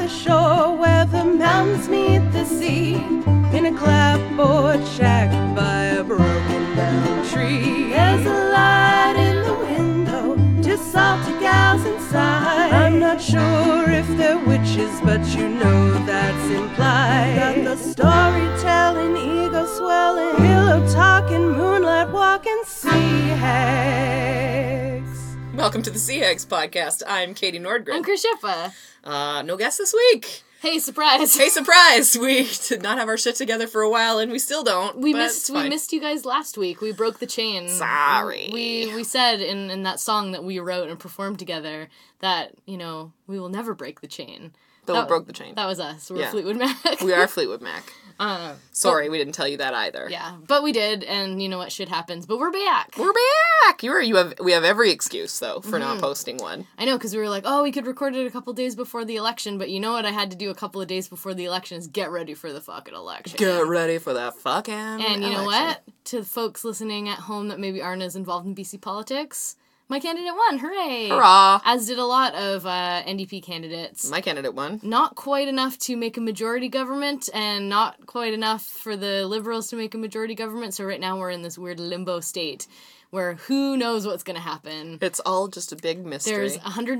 shore where the mountains meet the sea, in a clapboard shack by a broken down tree. There's a light in the window, two salty gals inside. I'm not sure if they're witches, but you know that's implied. Got the storytelling, ego swelling, pillow talking, moonlight walking, sea hags. Welcome to the Sea Hags podcast. I'm Katie Nordgren. I'm Chris Sheffa. No guest this week. Hey, surprise! Hey, surprise! We did not have our shit together for a while, and we still don't. We missed you guys last week. We broke the chain. Sorry. We said in that song that we wrote and performed together that, you know, we will never break the chain. But we broke the chain. That was us. We're Fleetwood Mac. We are Fleetwood Mac. Sorry, we didn't tell you that either. Yeah, but we did, and you know what? Shit happens. But we're back. We're back! We have every excuse, though, for not posting one. I know, because we were like, oh, we could record it a couple days before the election, but you know what I had to do a couple of days before the election is get ready for the fucking election. Get ready for that fucking And you know what? To folks listening at home that maybe aren't as involved in BC politics, my candidate won. Hooray! Hurrah! As did a lot of NDP candidates. My candidate won. Not quite enough to make a majority government, and not quite enough for the Liberals to make a majority government, so right now we're in this weird limbo state where who knows what's going to happen. It's all just a big mystery. There's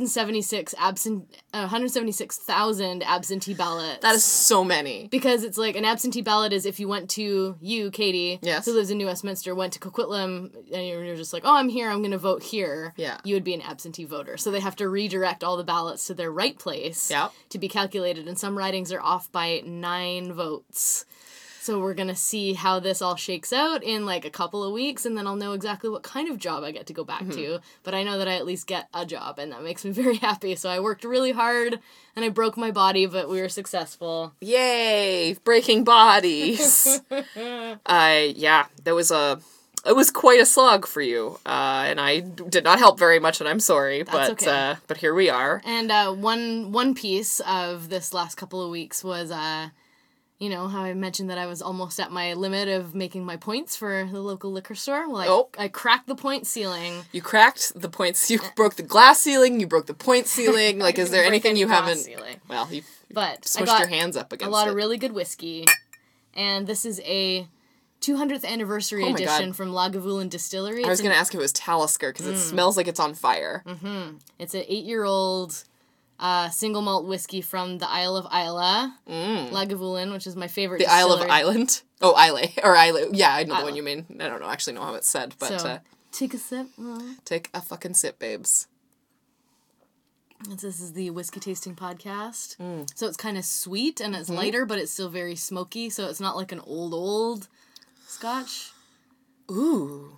176,000 absentee ballots. That is so many. Because it's like, an absentee ballot is if you went to, Katie, yes, who lives in New Westminster, went to Coquitlam, and you're just like, oh, I'm here, I'm going to vote here. Yeah. You would be an absentee voter. So they have to redirect all the ballots to their right place to be calculated, and some ridings are off by 9 votes. So we're going to see how this all shakes out in like a couple of weeks, and then I'll know exactly what kind of job I get to go back to. But I know that I at least get a job, and that makes me very happy. So I worked really hard, and I broke my body, but we were successful. Yay! Breaking bodies! It was quite a slog for you, and I did not help very much, and I'm sorry, but here we are. And one piece of this last couple of weeks was, you know, how I mentioned that I was almost at my limit of making my points for the local liquor store. Well, I cracked the point ceiling. You cracked the points. You broke the glass ceiling. You broke the point ceiling. Like, is there anything you haven't? Ceiling. Well, you smushed your hands up against it. A lot of really good whiskey, and this is a 200th anniversary edition from Lagavulin Distillery. I was going to ask if it was Talisker, because it smells like it's on fire. Mm-hmm. It's an 8-year-old single malt whiskey from the Isle of Islay, Lagavulin, which is my favorite distillery. The Isle of Island? Oh, Islay. Or Islay. Yeah, I know the one you mean. I don't actually know how it's said, but... So, take a sip. Take a fucking sip, babes. This is the whiskey tasting podcast. So it's kind of sweet, and it's lighter, but it's still very smoky, so it's not like an old Scotch. Ooh.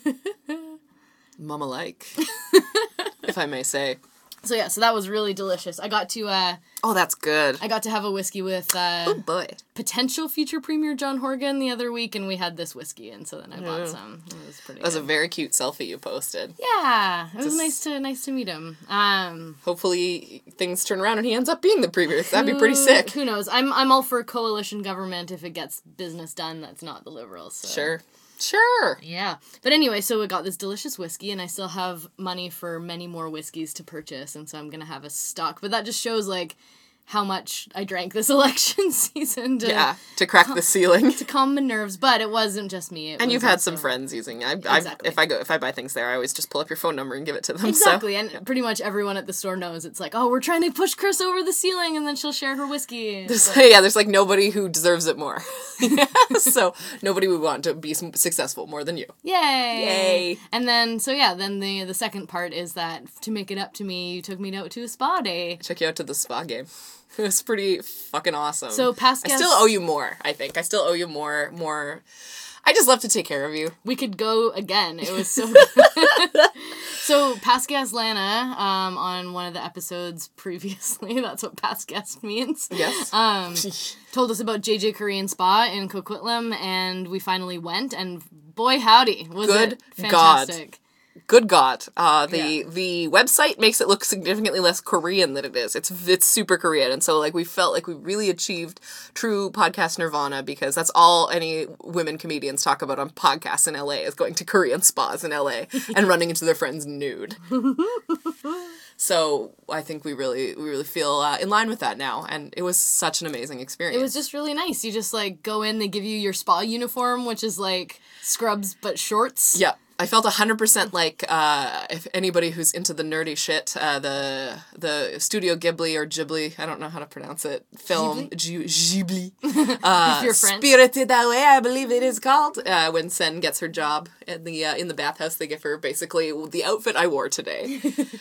Mama-like. If I may say. So yeah, so that was really delicious. I got to oh, that's good. I got to have a whiskey with oh boy, potential future Premier John Horgan the other week, and we had this whiskey, and so then I bought some. It was pretty. That was a very cute selfie you posted. Yeah, it was nice to meet him. Hopefully things turn around and he ends up being the Premier. That'd be pretty sick. Who knows? I'm all for coalition government if it gets business done. That's not the Liberals. So. Sure. Yeah. But anyway, so we got this delicious whiskey, and I still have money for many more whiskeys to purchase, and so I'm going to have a stock. But that just shows, like, how much I drank this election season to crack the ceiling. To calm my nerves, but it wasn't just me. And you've had some friends using it. Exactly. If I buy things there, I always just pull up your phone number and give it to them. Exactly, and pretty much everyone at the store knows. It's like, oh, we're trying to push Chris over the ceiling, and then she'll share her whiskey. There's like nobody who deserves it more. So nobody would want to be successful more than you. Yay! And then, then the second part is that to make it up to me, you took me out to a spa day. I took you out to the spa game. It was pretty fucking awesome. So past guests... I still owe you more, I think. I still owe you more... I just love to take care of you. We could go again. It was so good. So past guest Lana, on one of the episodes previously, that's what past guest means. Yes. Told us about JJ Korean Spa in Coquitlam, and we finally went, and boy howdy, was it fantastic. God. Good God. The website makes it look significantly less Korean than it is. It's super Korean. And so, like, we felt like we really achieved true podcast nirvana, because that's all any women comedians talk about on podcasts in LA, is going to Korean spas in LA and running into their friends nude. So I think we really feel in line with that now, and it was such an amazing experience. It was just really nice. You just like go in, they give you your spa uniform, which is like scrubs but shorts. Yeah. I felt 100% like, if anybody who's into the nerdy shit, the Studio Ghibli or Ghibli, I don't know how to pronounce it, film, Ghibli, If you're French. Spirited Away, I believe it is called, when Sen gets her job in the bathhouse, they give her basically the outfit I wore today.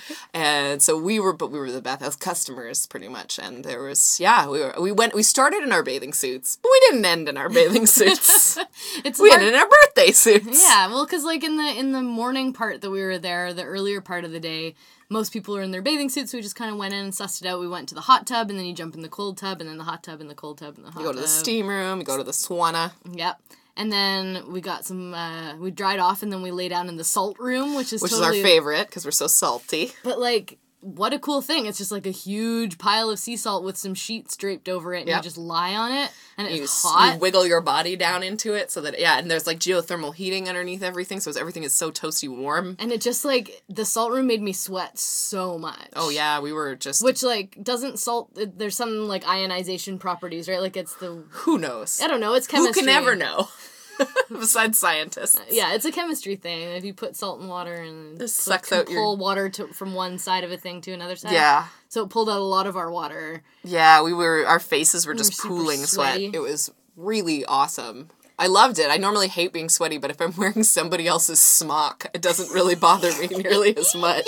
And so we were the bathhouse customers, pretty much, and there was, we started in our bathing suits, but we didn't end in our bathing suits. We ended in our birthday suits. Yeah, well, because like in the morning part that we were there, the earlier part of the day, most people were in their bathing suits, so we just kind of went in and sussed it out. We went to the hot tub, and then you jump in the cold tub, and then the hot tub, and the cold tub, and the hot tub. You go to the steam room, you go to the sauna. Yep. And then we got some, we dried off, and then we lay down in the salt room, which is our favorite, because we're so salty. But like, what a cool thing. It's just like a huge pile of sea salt with some sheets draped over it, and you just lie on it, and it's hot. You wiggle your body down into it so that, and there's like geothermal heating underneath everything, so everything is so toasty warm. And it just like, the salt room made me sweat so much. Oh yeah, we were just... Which like, doesn't salt, there's some like ionization properties, right? Like it's the... Who knows? I don't know, it's chemistry. Who can ever know? Besides scientists. Yeah, it's a chemistry thing. If you put salt in water and just sucks out pull water from one side of a thing to another side. Yeah. So it pulled out a lot of our water. Yeah, our faces were just pooling sweat. It was really awesome. I loved it. I normally hate being sweaty, but if I'm wearing somebody else's smock, it doesn't really bother me nearly as much.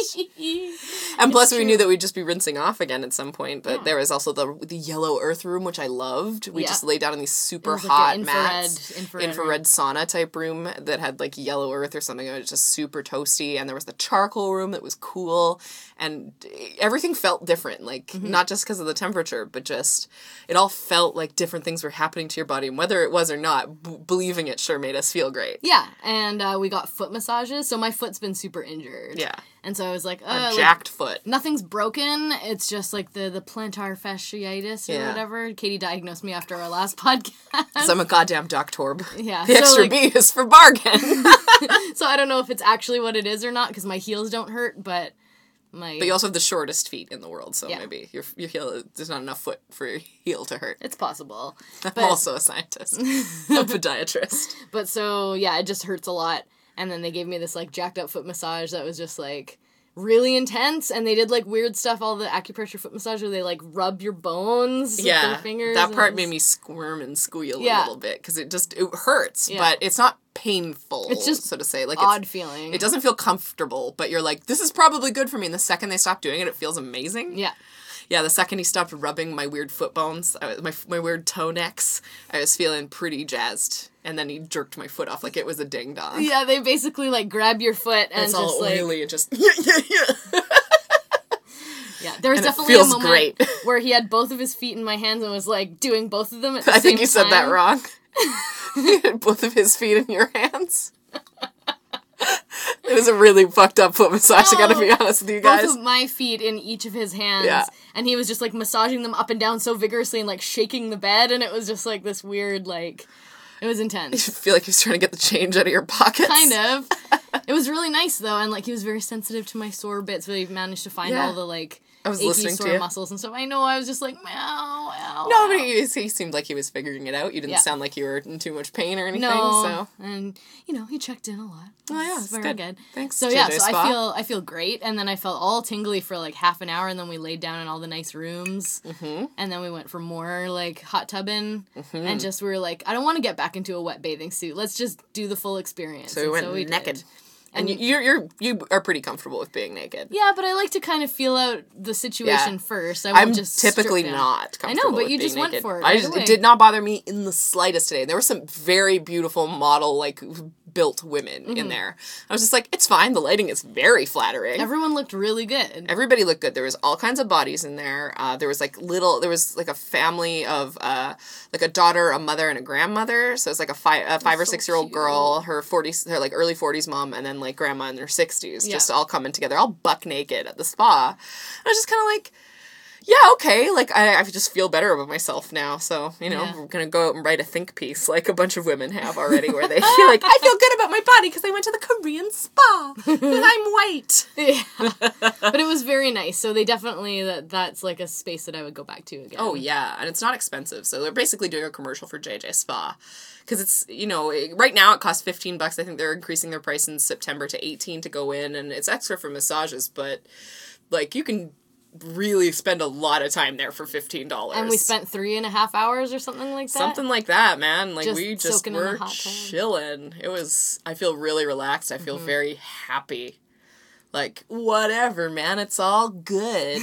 And plus, we knew that we'd just be rinsing off again at some point. But there was also the yellow earth room, which I loved. We just lay down in these super hot mats. Infrared sauna type room that had like yellow earth or something. It was just super toasty. And there was the charcoal room that was cool. And everything felt different. Like, not just because of the temperature, but just, it all felt like different things were happening to your body. And whether it was or not, believing it sure made us feel great. Yeah, and we got foot massages, so my foot's been super injured. Yeah. And so I was like, a jacked foot. Nothing's broken, it's just like the plantar fasciitis or whatever. Katie diagnosed me after our last podcast. Because I'm a goddamn doctorb. Yeah. The extra B is for bargain. So I don't know if it's actually what it is or not, because my heels don't hurt, but... But you also have the shortest feet in the world, so maybe your heel, there's not enough foot for your heel to hurt. It's possible. I'm also a scientist. A podiatrist. But so, yeah, it just hurts a lot. And then they gave me this, like, jacked up foot massage that was just, like, really intense. And they did, like, weird stuff, all the acupressure foot massage where they, like, rub your bones with their fingers. That part made me squirm and squeal a little bit, because it hurts, but it's not painful, it's just so to say. Like, odd feeling. It doesn't feel comfortable, but you're like, this is probably good for me. And the second they stop doing it, it feels amazing. Yeah. Yeah, the second he stopped rubbing my weird foot bones, my weird toe necks, I was feeling pretty jazzed. And then he jerked my foot off like it was a ding dong. Yeah, they basically like grab your foot and it's just all like oily and just Yeah, there was definitely a moment where he had both of his feet in my hands and was like doing both of them at the same time. I think you said that wrong. He had both of his feet in your hands. It was a really fucked up foot massage, I gotta be honest with you guys. Both of my feet in each of his hands, and he was just, like, massaging them up and down so vigorously and, like, shaking the bed, and it was just, like, this weird, like, it was intense. You feel like he was trying to get the change out of your pockets. Kind of. It was really nice, though, and, like, he was very sensitive to my sore bits, but he managed to find all the, like... I was listening to you. Muscles and stuff. I know, I was just like, meow, meow. No, but he seemed like he was figuring it out. You didn't sound like you were in too much pain or anything. No, and, you know, he checked in a lot. Oh, yeah, it's very good. Thanks, so, JJ so Spa. I feel great, and then I felt all tingly for, like, half an hour, and then we laid down in all the nice rooms, and then we went for more, like, hot tubbing, and just we were like, I don't want to get back into a wet bathing suit. Let's just do the full experience. So we went naked. And you are pretty comfortable with being naked. Yeah, but I like to kind of feel out the situation first. I'm just typically not comfortable. I know, but you just naked. went for it. It did not bother me in the slightest today. There were some very beautiful model, like, built women in there. I was just like, it's fine. The lighting is very flattering. Everyone looked really good. Everybody looked good. There was all kinds of bodies in there. There was like a family of like a daughter, a mother, and a grandmother. So it's like a 5 or 6 year old girl, her like early 40s mom, and then like grandma in their 60s, just all coming together, all buck naked at the spa. I was just kind of like, yeah, okay, like, I just feel better about myself now, so, you know, we're gonna go out and write a think piece, like a bunch of women have already, where they feel like, I feel good about my body because I went to the Korean spa, because I'm white. Yeah. But it was very nice, so they definitely, that's, like, a space that I would go back to again. Oh, yeah, and it's not expensive, so they're basically doing a commercial for JJ Spa, because it's, you know, right now it costs $15, I think they're increasing their price in September to $18 to go in, and it's extra for massages, but, like, you can really spend a lot of time there for $15. And we spent 3.5 hours or something like that? Something like that, man. Like, we just were chilling. I feel really relaxed. I feel very happy. Like, whatever, man. It's all good.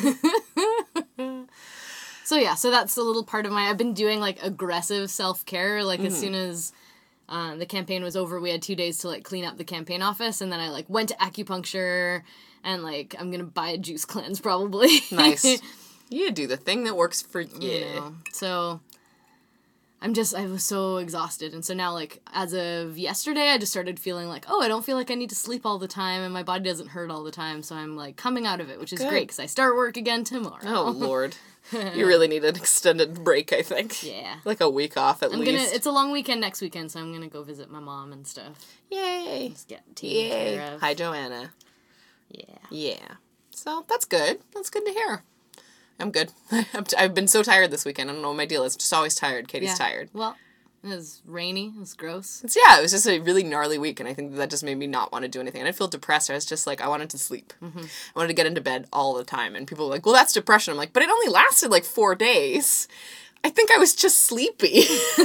So that's a little part of I've been doing, like, aggressive self-care. Like, as soon as the campaign was over, we had 2 days to, like, clean up the campaign office. And then I, like, went to acupuncture. And, like, I'm gonna buy a juice cleanse, probably. Nice. You do the thing that works for you. You know, so I was so exhausted. And so now, like, as of yesterday, I just started feeling like, I don't feel like I need to sleep all the time, and my body doesn't hurt all the time, so I'm, like, coming out of it, which is great, because I start work again tomorrow. Oh, Lord. You really need an extended break, I think. Yeah. Like a week off, at least. It's a long weekend next weekend, so I'm gonna go visit my mom and stuff. Yay. Just get taken care of. Hi, Joanna. Yeah. Yeah. So, that's good. That's good to hear. I'm good. I've been so tired this weekend. I don't know what my deal is. Just always tired. Katie's tired. Well, it was rainy. It was gross. It was just a really gnarly week, and I think that just made me not want to do anything. And I feel depressed. I was just like, I wanted to sleep. Mm-hmm. I wanted to get into bed all the time. And people were like, well, that's depression. I'm like, but it only lasted like 4 days. I think I was just sleepy.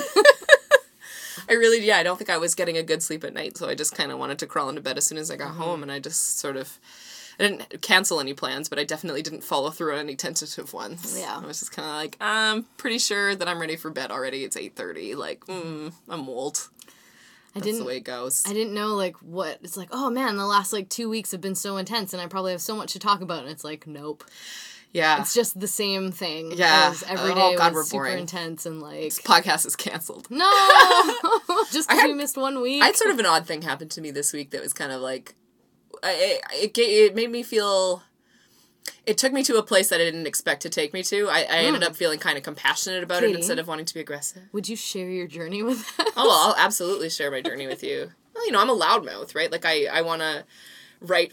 I don't think I was getting a good sleep at night, so I just kind of wanted to crawl into bed as soon as I got home, and I just I didn't cancel any plans, but I definitely didn't follow through on any tentative ones. Yeah. I was just kind of like, I'm pretty sure that I'm ready for bed already. It's 8:30. Like, I'm old. That's the way it goes. I didn't know, like, what... It's like, oh, man, the last, like, 2 weeks have been so intense, and I probably have so much to talk about, and it's like, nope. Yeah. It's just the same thing. Yeah. As every day God, was super boring. Intense and, like... This podcast is canceled. No! Just because we missed 1 week. I had sort of an odd thing happen to me this week that was kind of like... It made me feel... It took me to a place that I didn't expect to take me to. I ended up feeling kind of compassionate about it instead of wanting to be aggressive. Would you share your journey with us? Oh, well, I'll absolutely share my journey with you. Well, you know, I'm a loudmouth, right? Like, I want to write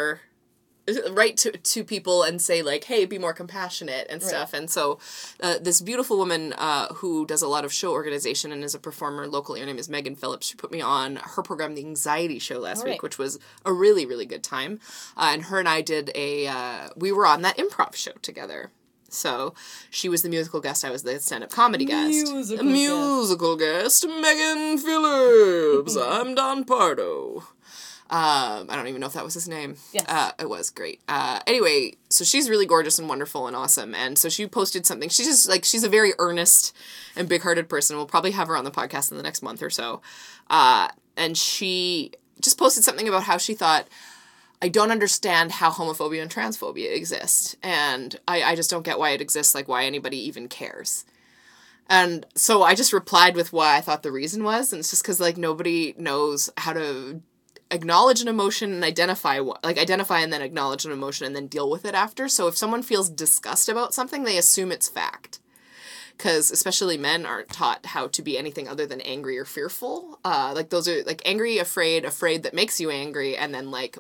to people and say, like, hey, be more compassionate and stuff. Right. And so this beautiful woman who does a lot of show organization and is a performer locally, her name is Megan Phillips. She put me on her program, The Anxiety Show, last week, which was a really, really good time. And her and I did we were on that improv show together. So she was the musical guest. I was the stand-up comedy guest. Musical guest, Megan Phillips. I'm Don Pardo. I don't even know if that was his name. Yes. It was great. Anyway, so she's really gorgeous and wonderful and awesome. And so she posted something. She's just like, she's a very earnest and big-hearted person. We'll probably have her on the podcast in the next month or so. And she just posted something about how she thought, I don't understand how homophobia and transphobia exist. And I just don't get why it exists, like why anybody even cares. And so I just replied with what I thought the reason was. And it's just because, like, nobody knows how to acknowledge an emotion and identify and then acknowledge an emotion and then deal with it after. So if someone feels disgust about something, they assume it's fact. Because especially men aren't taught how to be anything other than angry or fearful. Like, those are, like, angry, afraid that makes you angry, and then, like,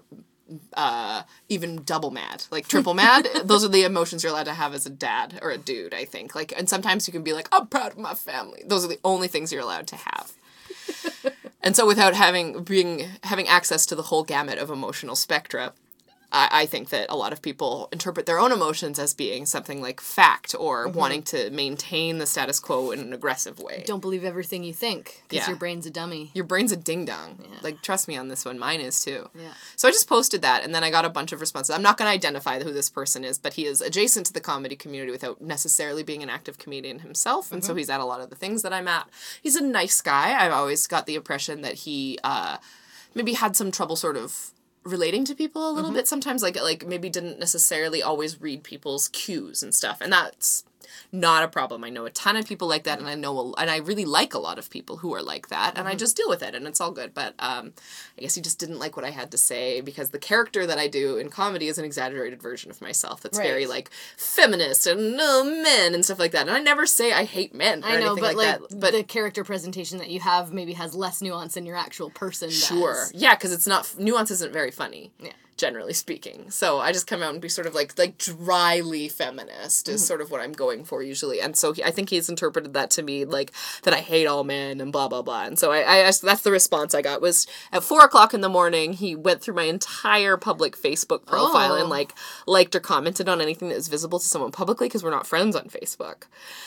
even double mad, like triple mad. Those are the emotions you're allowed to have as a dad or a dude, I think. Like, and sometimes you can be like, I'm proud of my family. Those are the only things you're allowed to have. And so without having access to the whole gamut of emotional spectra, I think that a lot of people interpret their own emotions as being something like fact or wanting to maintain the status quo in an aggressive way. Don't believe everything you think, because your brain's a dummy. Your brain's a ding-dong. Yeah. Like, trust me on this one. Mine is, too. Yeah. So I just posted that, and then I got a bunch of responses. I'm not going to identify who this person is, but he is adjacent to the comedy community without necessarily being an active comedian himself, and so he's at a lot of the things that I'm at. He's a nice guy. I've always got the impression that he maybe had some trouble sort of relating to people a little bit sometimes, like maybe didn't necessarily always read people's cues and stuff, and that's Not a problem. I know a ton of people like that, and I really like a lot of people who are like that, and I just deal with it, and it's all good. But I guess he just didn't like what I had to say, because the character that I do in comedy is an exaggerated version of myself that's very, like, feminist and men and stuff like that. And I never say I hate men or anything like that. But the character presentation that you have maybe has less nuance than your actual person does. Sure. Yeah, because it's not... Nuance isn't very funny. Yeah. Generally speaking. So I just come out and be sort of like dryly feminist is sort of what I'm going for usually. And so I think he's interpreted that to me like that I hate all men and blah, blah, blah. And so I that's the response I got was at 4:00 in the morning, he went through my entire public Facebook profile and liked or commented on anything that was visible to someone publicly, because we're not friends on Facebook.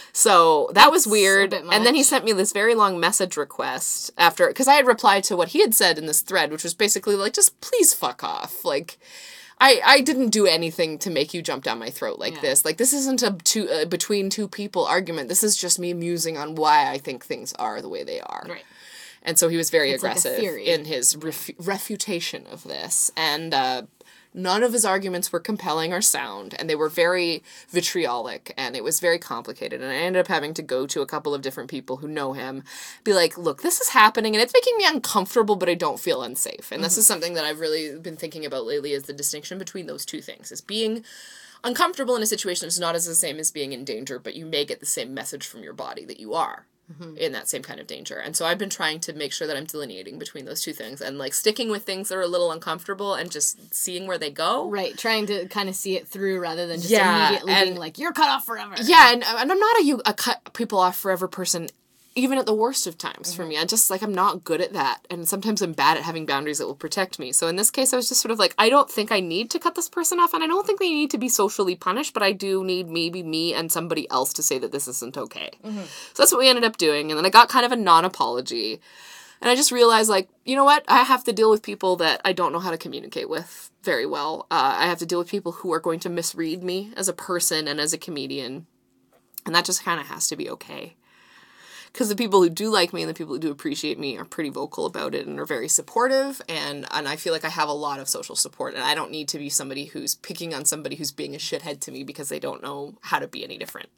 So that was weird. And then he sent me this very long message request after, because I had replied to what he had said in this thread, which was basically like, just please fuck off. Like, I didn't do anything to make you jump down my throat like this. Like, this isn't a between two people argument. This is just me musing on why I think things are the way they are. Right. And so he was very aggressive in his refutation of this. And none of his arguments were compelling or sound, and they were very vitriolic, and it was very complicated. And I ended up having to go to a couple of different people who know him, be like, look, this is happening, and it's making me uncomfortable, but I don't feel unsafe. And this is something that I've really been thinking about lately, is the distinction between those two things, is being uncomfortable in a situation is not as the same as being in danger, but you may get the same message from your body that you are in that same kind of danger. And so I've been trying to make sure that I'm delineating between those two things, and like sticking with things that are a little uncomfortable and just seeing where they go. Right, trying to kind of see it through rather than just immediately being like, you're cut off forever. Yeah, and I'm not a cut people off forever person, even at the worst of times for me. I'm not good at that. And sometimes I'm bad at having boundaries that will protect me. So in this case, I was just sort of like, I don't think I need to cut this person off, and I don't think they need to be socially punished, but I do need maybe me and somebody else to say that this isn't okay. So that's what we ended up doing. And then I got kind of a non-apology. And I just realized, like, you know what? I have to deal with people that I don't know how to communicate with very well. I have to deal with people who are going to misread me as a person and as a comedian. And that just kind of has to be okay. Because the people who do like me and the people who do appreciate me are pretty vocal about it and are very supportive, and I feel like I have a lot of social support, and I don't need to be somebody who's picking on somebody who's being a shithead to me because they don't know how to be any different.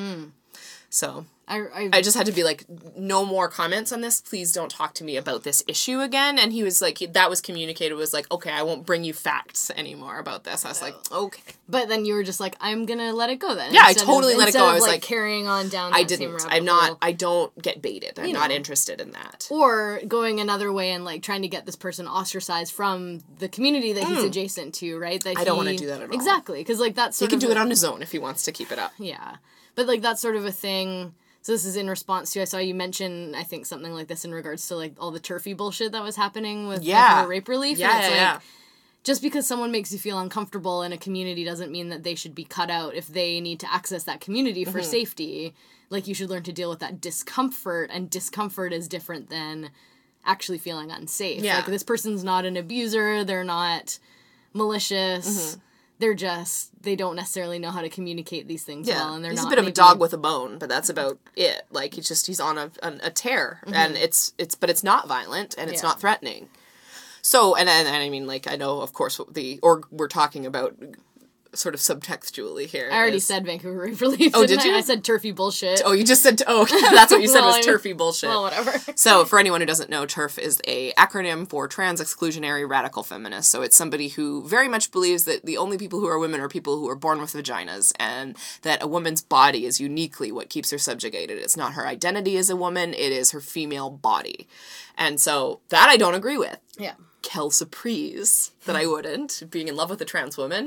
So I just had to be like, no more comments on this. Please don't talk to me about this issue again. And he was like, that was communicated, was like, okay, I won't bring you facts anymore about this. I was like, okay. But then you were just like, I'm going to let it go then. Yeah, I totally let it go. I was like carrying on down that same rabbit hole. I don't get baited. I'm not interested in that. Or going another way and like trying to get this person ostracized from the community that he's adjacent to, right? That I don't want to do that at all. Exactly. Because like that's sort of... He can do it on his own if he wants to keep it up. Yeah. But like that's sort of a thing... So this is in response to, I saw you mention, I think, something like this in regards to, like, all the turfy bullshit that was happening with rape relief. Yeah, and it's like, just because someone makes you feel uncomfortable in a community doesn't mean that they should be cut out if they need to access that community for safety. Like, you should learn to deal with that discomfort, and discomfort is different than actually feeling unsafe. Yeah. Like, this person's not an abuser, they're not malicious. They're just, they don't necessarily know how to communicate these things well, and they're not... He's a bit of a dog with a bone, but that's about it. Like, he's on a tear, and but it's not violent, and it's not threatening. So, and I mean, like, I know, of course, we're talking about... sort of subtextually here. I already said Vancouver Rape Relief. Oh, did you? I said turfy bullshit. Oh, you just said, that's what you said was turfy bullshit. Well, whatever. So, for anyone who doesn't know, TERF is a acronym for Trans Exclusionary Radical Feminist. So it's somebody who very much believes that the only people who are women are people who are born with vaginas, and that a woman's body is uniquely what keeps her subjugated. It's not her identity as a woman, it is her female body. And so, that I don't agree with. Yeah. Quelle surprise that I wouldn't, being in love with a trans woman.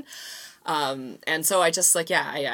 And so I just, like,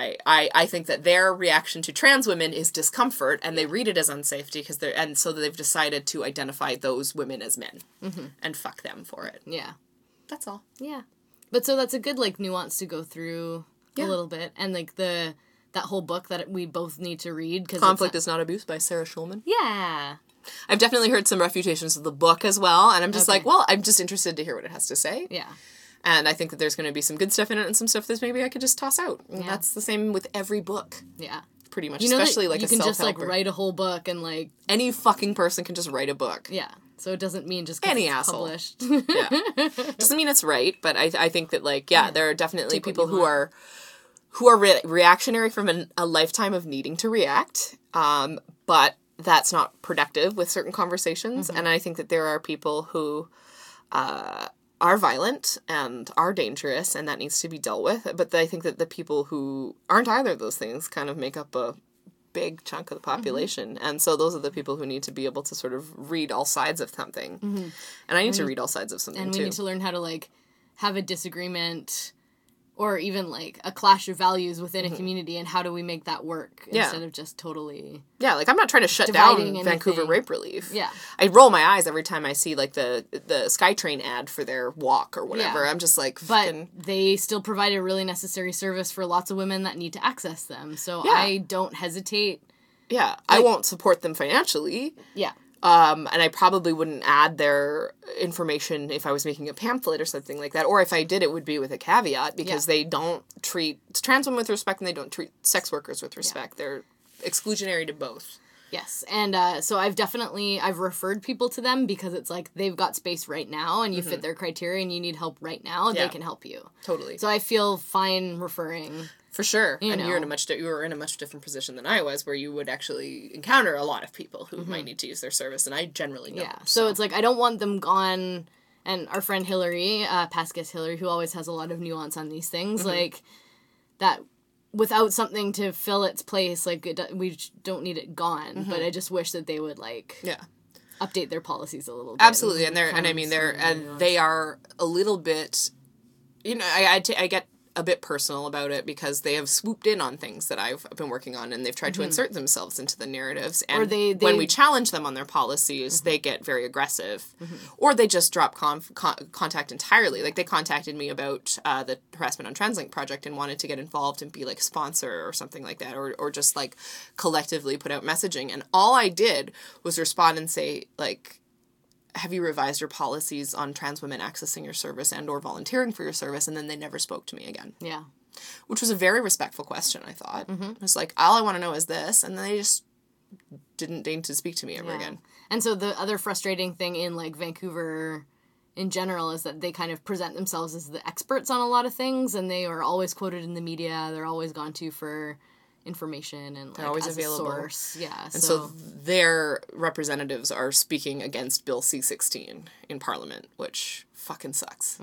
I think that their reaction to trans women is discomfort, and they read it as unsafety, and so they've decided to identify those women as men, and fuck them for it. Yeah. That's all. Yeah. But so that's a good, like, nuance to go through a little bit, and, like, that whole book that we both need to read. Conflict is Not Abuse by Sarah Schulman. Yeah. I've definitely heard some refutations of the book as well, and I'm just like, well, I'm just interested to hear what it has to say. Yeah. And I think that there's going to be some good stuff in it and some stuff that maybe I could just toss out. And that's the same with every book. Yeah. Pretty much. Especially like a self-helper. You can just like write a whole book and like... Any fucking person can just write a book. Yeah. So it doesn't mean just because it's published. Yeah. Doesn't mean it's right, but I think that like, there are definitely people who are who are reactionary from a lifetime of needing to react, but that's not productive with certain conversations. And I think that there are people who are violent and are dangerous, and that needs to be dealt with. But I think that the people who aren't either of those things kind of make up a big chunk of the population. And so those are the people who need to be able to sort of read all sides of something. And I need to read all sides of something, too. And we need to learn how to, like, have a disagreement or even, like, a clash of values within a community, and how do we make that work instead of just totally... Yeah, like, I'm not trying to shut down Vancouver Rape Relief. Yeah. I roll my eyes every time I see, like, the SkyTrain ad for their walk or whatever. I'm just like... But they still provide a really necessary service for lots of women that need to access them. So I don't hesitate. Yeah, like, I won't support them financially. Yeah. And I probably wouldn't add their information if I was making a pamphlet or something like that. Or if I did, it would be with a caveat, because they don't treat trans women with respect, and they don't treat sex workers with respect. They're exclusionary to both. Yes. And so I've referred people to them, because it's like they've got space right now, and you fit their criteria and you need help right now, they can help you. Totally. So I feel fine referring. For sure. You were in a much different position than I was, where you would actually encounter a lot of people who might need to use their service, and I generally know. Yeah. So it's like, I don't want them gone. And our friend Hillary, past guest Hillary, who always has a lot of nuance on these things, like, that without something to fill its place, like, we don't need it gone. But I just wish that they would, like... update their policies a little bit. Absolutely. And they are a little bit, you know, I get a bit personal about it, because they have swooped in on things that I've been working on, and they've tried to insert themselves into the narratives. And when we challenge them on their policies, they get very aggressive, or they just drop contact entirely. Like, they contacted me about the Harassment on TransLink project and wanted to get involved and be like a sponsor or something like that, or just like collectively put out messaging. And all I did was respond and say, like, have you revised your policies on trans women accessing your service and or volunteering for your service? And then they never spoke to me again. Yeah. Which was a very respectful question, I thought. It was like, all I want to know is this. And then they just didn't deign to speak to me ever again. And so the other frustrating thing in, like, Vancouver in general is that they kind of present themselves as the experts on a lot of things, and they are always quoted in the media. They're always gone to for information, and, like, they're always available. A source. Yeah. And so their representatives are speaking against Bill C-16 in Parliament, which fucking sucks.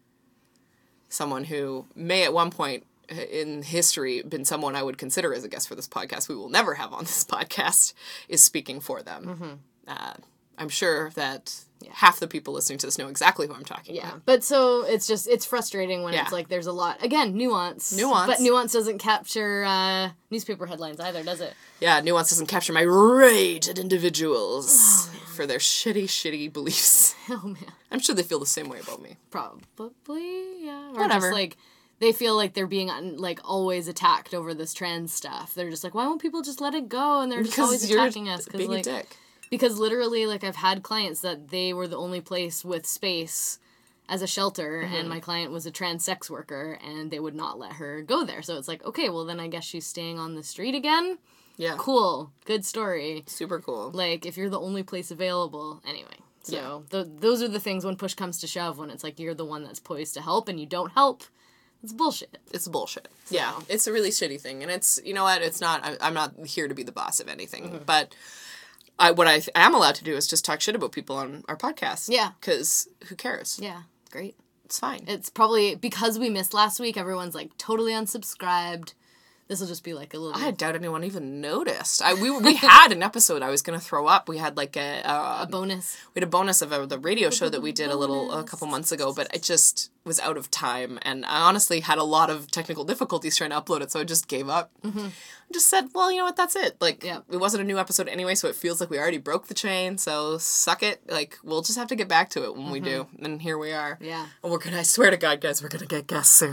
Someone who may at one point in history been someone I would consider as a guest for this podcast, we will never have on this podcast, is speaking for them. I'm sure that half the people listening to this know exactly who I'm talking about. But so it's frustrating when it's like there's a lot, again, nuance. But nuance doesn't capture newspaper headlines either, does it? Yeah, nuance doesn't capture my rage at individuals for their shitty beliefs. Oh, man. I'm sure they feel the same way about me. Probably, yeah. Or whatever. Just, like, they feel like they're being, like, always attacked over this trans stuff. They're just like, why won't people just let it go? And they're just always attacking us. Being a dick. Because literally, like, I've had clients that they were the only place with space as a shelter, and my client was a trans sex worker, and they would not let her go there. So it's like, okay, well, then I guess she's staying on the street again? Yeah. Cool. Good story. Super cool. Like, if you're the only place available. Anyway. So, those are the things when push comes to shove, when it's like you're the one that's poised to help, and you don't help. It's bullshit. It's bullshit. So. Yeah. It's a really shitty thing. And it's, you know what, it's not, I'm not here to be the boss of anything, but... what I am allowed to do is just talk shit about people on our podcast. Yeah. Because who cares? Yeah. Great. It's fine. It's probably, because we missed last week, everyone's, like, totally unsubscribed. This will just be, like, a little... I doubt anyone even noticed. We had an episode I was going to throw up. We had, like, a bonus. We had a bonus of the radio show that we did a couple months ago, but it just was out of time, and I honestly had a lot of technical difficulties trying to upload it, so I just gave up. I just said, well, you know what, that's it. Like, it wasn't a new episode anyway, so it feels like we already broke the chain, so suck it. Like, we'll just have to get back to it when we do, and here we are. Yeah. And I swear to God, guys, we're gonna get guests soon.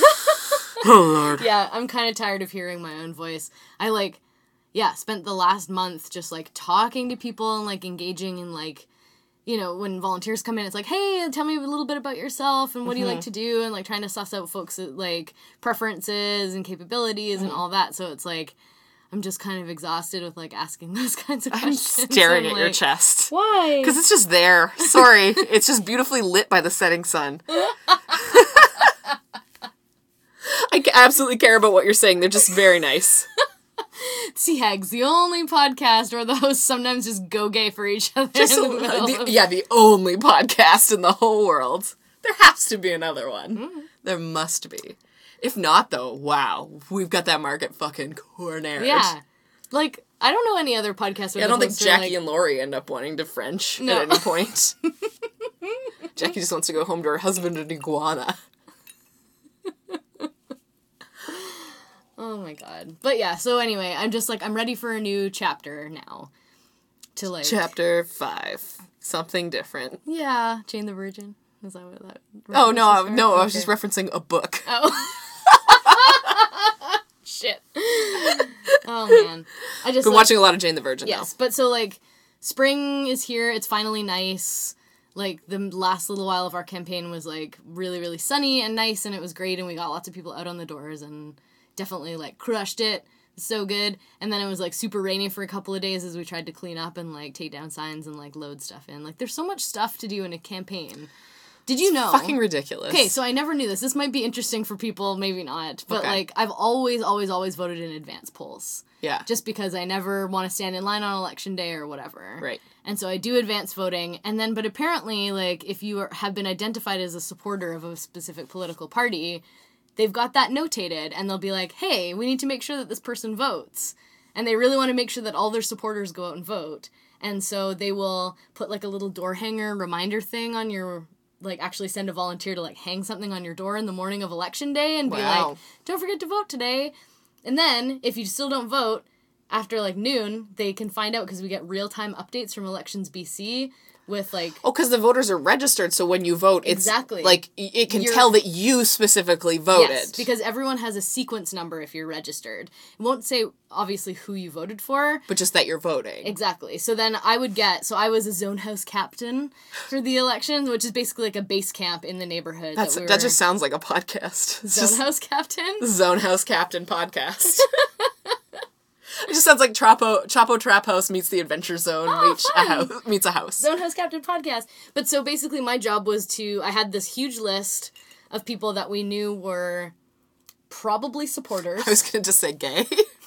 Oh, Lord. Yeah, I'm kind of tired of hearing my own voice. I, like, spent the last month just, like, talking to people and, like, engaging in, like, you know, when volunteers come in, it's like, hey, tell me a little bit about yourself and what do you like to do, and, like, trying to suss out folks' like, preferences and capabilities and all that. So it's like, I'm just kind of exhausted with, like, asking those kinds of questions. I'm staring at your chest. Why? Because it's just there. Sorry. It's just beautifully lit by the setting sun. I absolutely care about what you're saying. They're just very nice. Sea Hags, the only podcast where the hosts sometimes just go gay for each other. The only podcast in the whole world. There has to be another one. Mm. There must be. If not, though, wow, we've got that market fucking cornered. Yeah. Like, I don't know any other podcast where I don't think Jackie and Laurie end up wanting to French at any point. Jackie just wants to go home to her husband and iguana. Oh my god. But yeah, so anyway, I'm just I'm ready for a new chapter now. Chapter 5. Something different. Yeah, Jane the Virgin. Is that what that... Oh, no, I was just referencing a book. Oh. Shit. Oh, man. I just... been watching a lot of Jane the Virgin, yes, though. But so, spring is here. It's finally nice. The last little while of our campaign was, really, really sunny and nice, and it was great, and we got lots of people out on the doors, and definitely, crushed it. So good. And then it was, super rainy for a couple of days as we tried to clean up and, take down signs and, load stuff in. There's so much stuff to do in a campaign. Did you know? Fucking ridiculous. Okay, so I never knew this. This might be interesting for people, maybe not. But, I've always voted in advance polls. Yeah. Just because I never want to stand in line on election day or whatever. Right. And so I do advance voting. And then, but apparently, if you have been identified as a supporter of a specific political party, they've got that notated. And they'll be like, hey, we need to make sure that this person votes. And they really want to make sure that all their supporters go out and vote. And so they will put, a little door hanger reminder thing on your... actually send a volunteer to, hang something on your door in the morning of election day and be like, don't forget to vote today. And then, if you still don't vote, after, noon, they can find out, because we get real-time updates from Elections BC with, oh, because the voters are registered, so when you vote, it's... Exactly. It can tell that you specifically voted. Yes, because everyone has a sequence number if you're registered. It won't say, obviously, who you voted for. But just that you're voting. Exactly. So then I was a zone house captain for the elections, which is basically a base camp in the neighborhood. That just sounds like a podcast. Zone house captain? Zone house captain podcast. It just sounds like Chapo Trap House meets the Adventure Zone meets a house. Zone House Captain podcast. But so basically my job was I had this huge list of people that we knew were probably supporters. I was going to just say gay.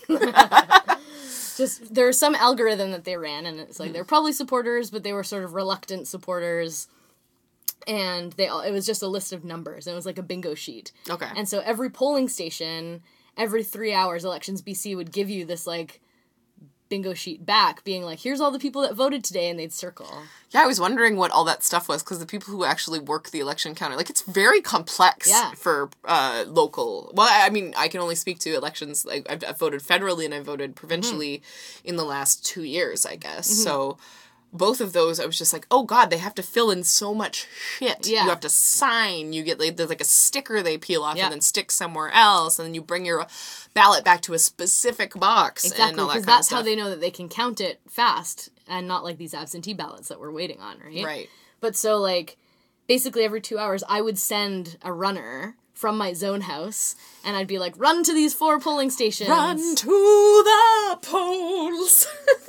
There was some algorithm that they ran, and it's they're probably supporters, but they were sort of reluctant supporters. And it was just a list of numbers, and it was a bingo sheet. Okay. And so every polling station... every 3 hours, Elections BC would give you this, bingo sheet back, being here's all the people that voted today, and they'd circle. Yeah, I was wondering what all that stuff was, because the people who actually work the election counter, it's very complex for local... Well, I mean, I can only speak to elections. I've voted federally, and I've voted provincially in the last 2 years, I guess. Mm-hmm. So... both of those, I was just oh God, they have to fill in so much shit. Yeah. You have to sign, you get, there's a sticker they peel off and then stick somewhere else, and then you bring your ballot back to a specific box. Exactly, because that's how they know that they can count it fast, and not these absentee ballots that we're waiting on, right? Right. But so, basically every 2 hours, I would send a runner from my zone house, and I'd be run to these 4 polling stations. Run to the polls!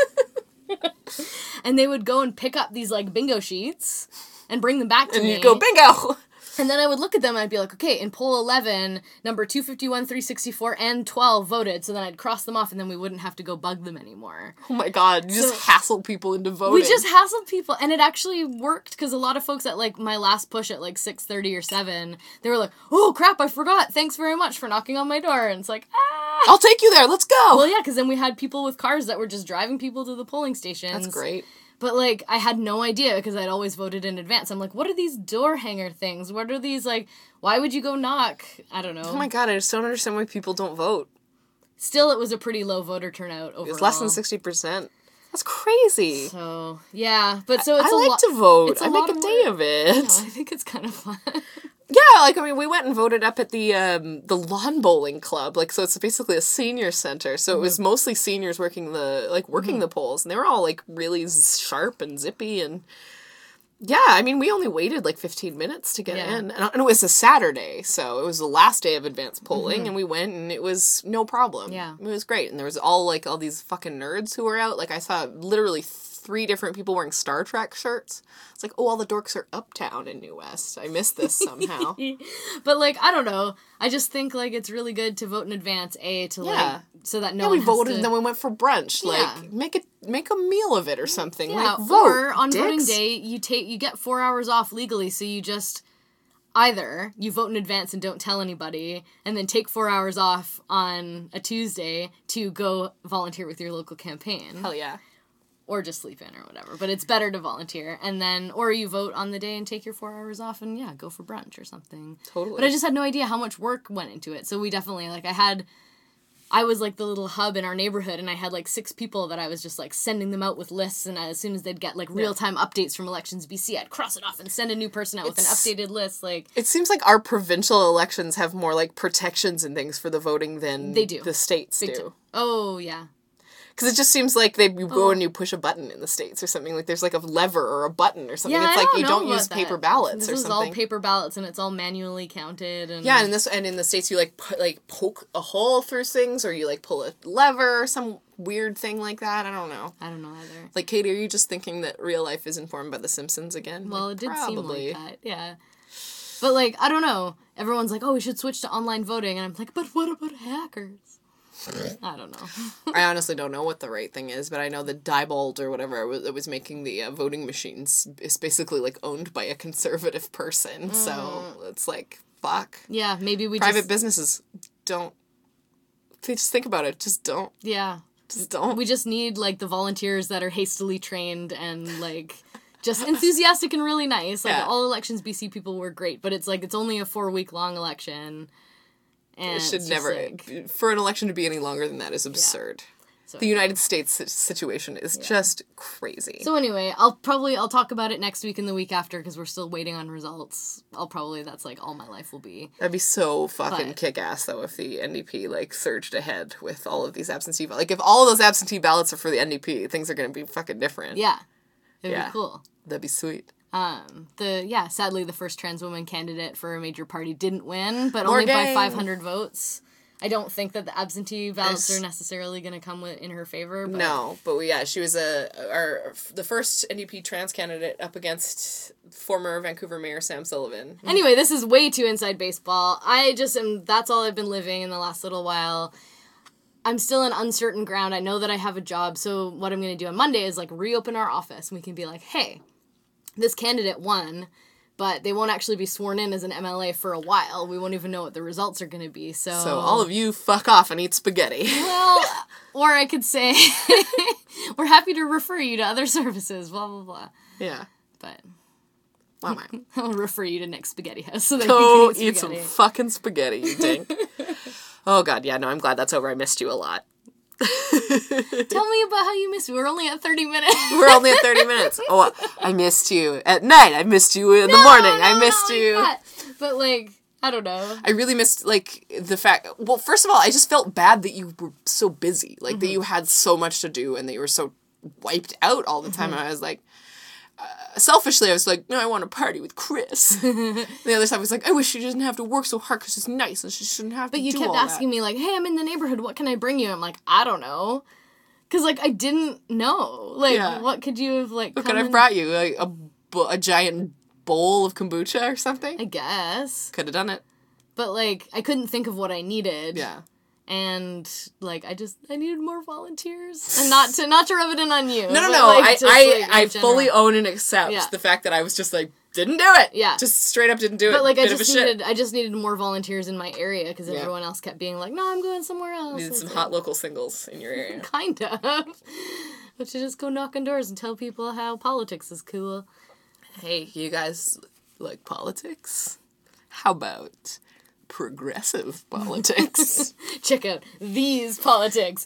And they would go and pick up these, bingo sheets and bring them back to me. And you'd go, bingo! And then I would look at them and I'd be like, okay, in poll 11, number 251, 364, and 12 voted. So then I'd cross them off, and then we wouldn't have to go bug them anymore. Oh my God, you just hassled people into voting. We just hassled people, and it actually worked, because a lot of folks at, my last push at, 6:30 or 7, they were like, oh, crap, I forgot. Thanks very much for knocking on my door. And it's I'll take you there. Let's go. Well, yeah, because then we had people with cars that were just driving people to the polling stations. That's great. But, I had no idea, because I'd always voted in advance. I'm like, what are these door hanger things? What are these, why would you go knock? I don't know. Oh my God, I just don't understand why people don't vote. Still, it was a pretty low voter turnout overall. It's less than 60%. That's crazy. So, yeah. But so it's I like to vote. I make a day of it. I think it's kind of fun. Yeah, we went and voted up at the lawn bowling club. So it's basically a senior center. So it was mostly seniors working the polls, and they were all really sharp and zippy, and yeah, we only waited 15 minutes to get in, and it was a Saturday, so it was the last day of advanced polling, and we went, and it was no problem. Yeah, it was great, and there was all these fucking nerds who were out. I saw literally 3 different people wearing Star Trek shirts. It's like, oh, all the dorks are uptown in New West. I missed this somehow. But, like, I don't know. I just think, like, it's really good to vote in advance, like, so that no one we voted and then we went for brunch. Yeah. Like, make a meal of it or something. Yeah, like, vote, or on dicks. voting day, you get 4 hours off legally, so you just... Either you vote in advance and don't tell anybody, and then take 4 hours off on a Tuesday to go volunteer with your local campaign. Hell yeah. Or just sleep in or whatever. But it's better to volunteer. And then, or you vote on the day and take your 4 hours off and, go for brunch or something. Totally. But I just had no idea how much work went into it. So we definitely, like, I was, like, the little hub in our neighborhood, and I had, like, 6 people that I was just, like, sending them out with lists, and as soon as they'd get, like, real-time updates from Elections BC, I'd cross it off and send a new person out with an updated list, like... It seems like our provincial elections have more, like, protections and things for the voting than they do. The states do. Oh, yeah. Because it just seems like you go and you push a button in the States or something. Like, there's, like, a lever or a button or something. Yeah, it's like you don't use paper ballots or something. This is all paper ballots, and it's all manually counted. And... Yeah, and in the States, you, like, poke a hole through things, or you, like, pull a lever or some weird thing like that. I don't know. I don't know either. Like, Katie, are you just thinking that real life is informed by The Simpsons again? Well, like, it did probably. seem like that, yeah. But, like, I don't know. Everyone's like, oh, we should switch to online voting, and I'm like, but what about hackers? I don't know. I honestly don't know what the right thing is, but I know that Diebold or whatever that was making the voting machines is basically, like, owned by a conservative person. So it's like, fuck. Yeah, maybe private businesses don't. Just think about it. Just don't. Yeah. Just don't. We just need, like, the volunteers that are hastily trained and, like, just enthusiastic and really nice. Like, all Elections BC people were great, but it's, like, it's only a 4-week-long election. And it should never, for an election to be any longer than that is absurd. Yeah. So, the United States situation is just crazy. So anyway, I'll talk about it next week and the week after because we're still waiting on results. That's like all my life will be. That'd be so fucking kick-ass though if the NDP like surged ahead with all of these absentee ballots. Like if all of those absentee ballots are for the NDP, things are going to be fucking different. Yeah. It'd be cool. That'd be sweet. Sadly the first trans woman candidate for a major party didn't win, but only by 500 votes. I don't think that the absentee ballots are necessarily going to come in her favor. But... No, but she was the first NDP trans candidate up against former Vancouver Mayor Sam Sullivan. Anyway, this is way too inside baseball. That's all I've been living in the last little while. I'm still in uncertain ground. I know that I have a job, so what I'm going to do on Monday is like reopen our office and we can be like, hey, this candidate won, but they won't actually be sworn in as an MLA for a while. We won't even know what the results are going to be. So all of you fuck off and eat spaghetti. Well, or I could say, we're happy to refer you to other services, blah, blah, blah. Yeah. But why am I? I'll refer you to Next Spaghetti House so that go you can eat some fucking spaghetti, you dink. Oh, God, yeah, no, I'm glad that's over. I missed you a lot. Tell me about how you missed me. We're only at 30 minutes. We're only at 30 minutes. Oh, I missed you at night. I missed you in the morning. I missed you. Like but, like, I don't know. I really missed, like, the fact... Well, first of all, I just felt bad that you were so busy. Like, that you had so much to do and that you were so wiped out all the time. And I was like... selfishly, I was like, no, I want to party with Chris. The other side was like, I wish she didn't have to work so hard because she's nice and she shouldn't have to do all that. But you kept asking me, like, hey, I'm in the neighborhood. What can I bring you? I'm like, I don't know. Because, like, I didn't know. Like, what could you have, like, what could I have brought you? Like, a giant bowl of kombucha or something? I guess. Could have done it. But, like, I couldn't think of what I needed. Yeah. And, like, I needed more volunteers. And not to rub it in on you. No. Like, I fully own and accept the fact that I was just like, didn't do it. Yeah. Just straight up didn't do it. But, like, I just needed more volunteers in my area because everyone else kept being like, no, I'm going somewhere else. Needed some hot local singles in your area. Kind of. But you just go knock on doors and tell people how politics is cool. Hey, you guys like politics? How about... progressive politics. Check out these politics.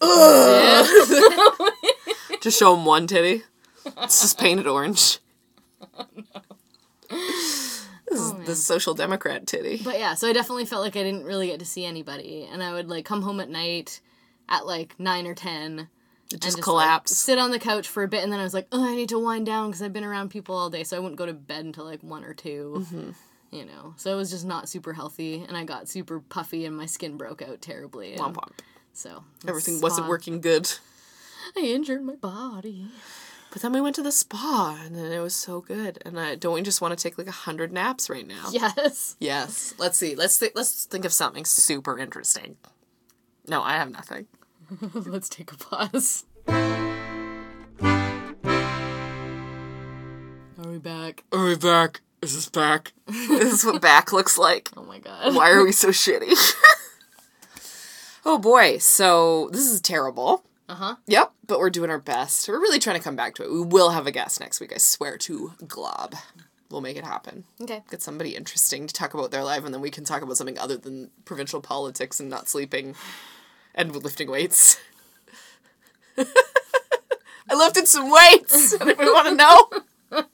Just show them one titty. It's just painted orange. Oh, no. This is the Social Democrat titty. But yeah, so I definitely felt like I didn't really get to see anybody. And I would like come home at night at like 9 or 10. Just collapse. Like, sit on the couch for a bit and then I was like, oh, I need to wind down because I've been around people all day. So I wouldn't go to bed until like 1 or 2. Mm-hmm. You know, so it was just not super healthy, and I got super puffy, and my skin broke out terribly. Womp womp. So everything wasn't working good. I injured my body. But then we went to the spa, and then it was so good. And don't we just want to take like 100 naps right now? Yes. Yes. Let's see. Let's think of something super interesting. No, I have nothing. Let's take a pause. Are we back? Are we back? Is this back? This is what back looks like. Oh my god. Why are we so shitty? Oh boy, so this is terrible. Uh-huh. Yep, but we're doing our best. We're really trying to come back to it. We will have a guest next week, I swear to Glob. We'll make it happen. Okay. Get somebody interesting to talk about their life, and then we can talk about something other than provincial politics and not sleeping and lifting weights. I lifted some weights! Anybody want to know?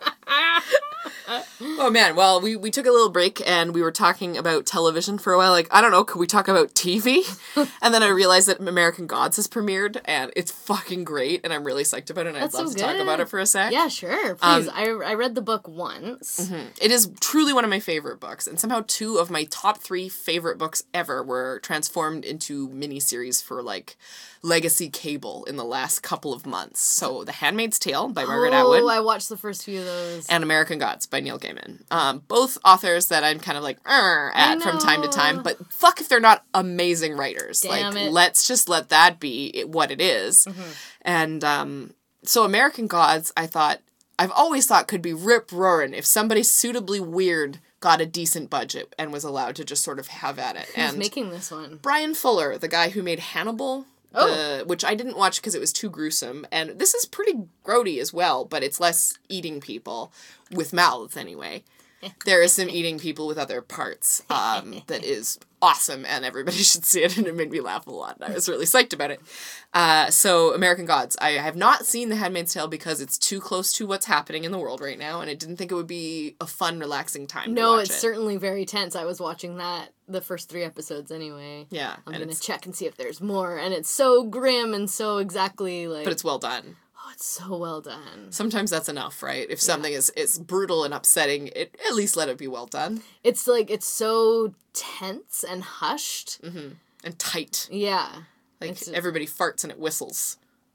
Oh man, well, we took a little break and we were talking about television for a while. Like, I don't know, could we talk about TV? And then I realized that American Gods has premiered and it's fucking great and I'm really psyched about it and I'd love to talk about it for a sec. Yeah, sure. Please. I read the book once. Mm-hmm. It is truly one of my favorite books and somehow 2 of my top 3 favorite books ever were transformed into miniseries for like legacy cable in the last couple of months. So The Handmaid's Tale by Margaret Atwood. Oh, I watched the first few of those. And American Gods by Neil Gaiman. Both authors that I'm kind of like, at from time to time, but fuck if they're not amazing writers. Damn like, it. Let's just let that be what it is. Mm-hmm. And so American Gods, I've always thought could be rip-roaring if somebody suitably weird got a decent budget and was allowed to just sort of have at it. Who's making this one? Brian Fuller, the guy who made Hannibal. Which I didn't watch because it was too gruesome. And this is pretty grody as well, but it's less eating people with mouths anyway. There is some eating people with other parts that is awesome, and everybody should see it, and it made me laugh a lot. I was really psyched about it. So, American Gods. I have not seen The Handmaid's Tale because it's too close to what's happening in the world right now, and I didn't think it would be a fun, relaxing time to watch it's certainly very tense. I was watching the first 3 episodes anyway. Yeah. I'm going to check and see if there's more, and it's so grim and so exactly like... But it's well done. Oh, it's so well done. Sometimes that's enough, right? If something is brutal and upsetting, at least let it be well done. It's like, it's so tense and hushed. Mm-hmm. And tight. Yeah. Like, everybody farts and it whistles.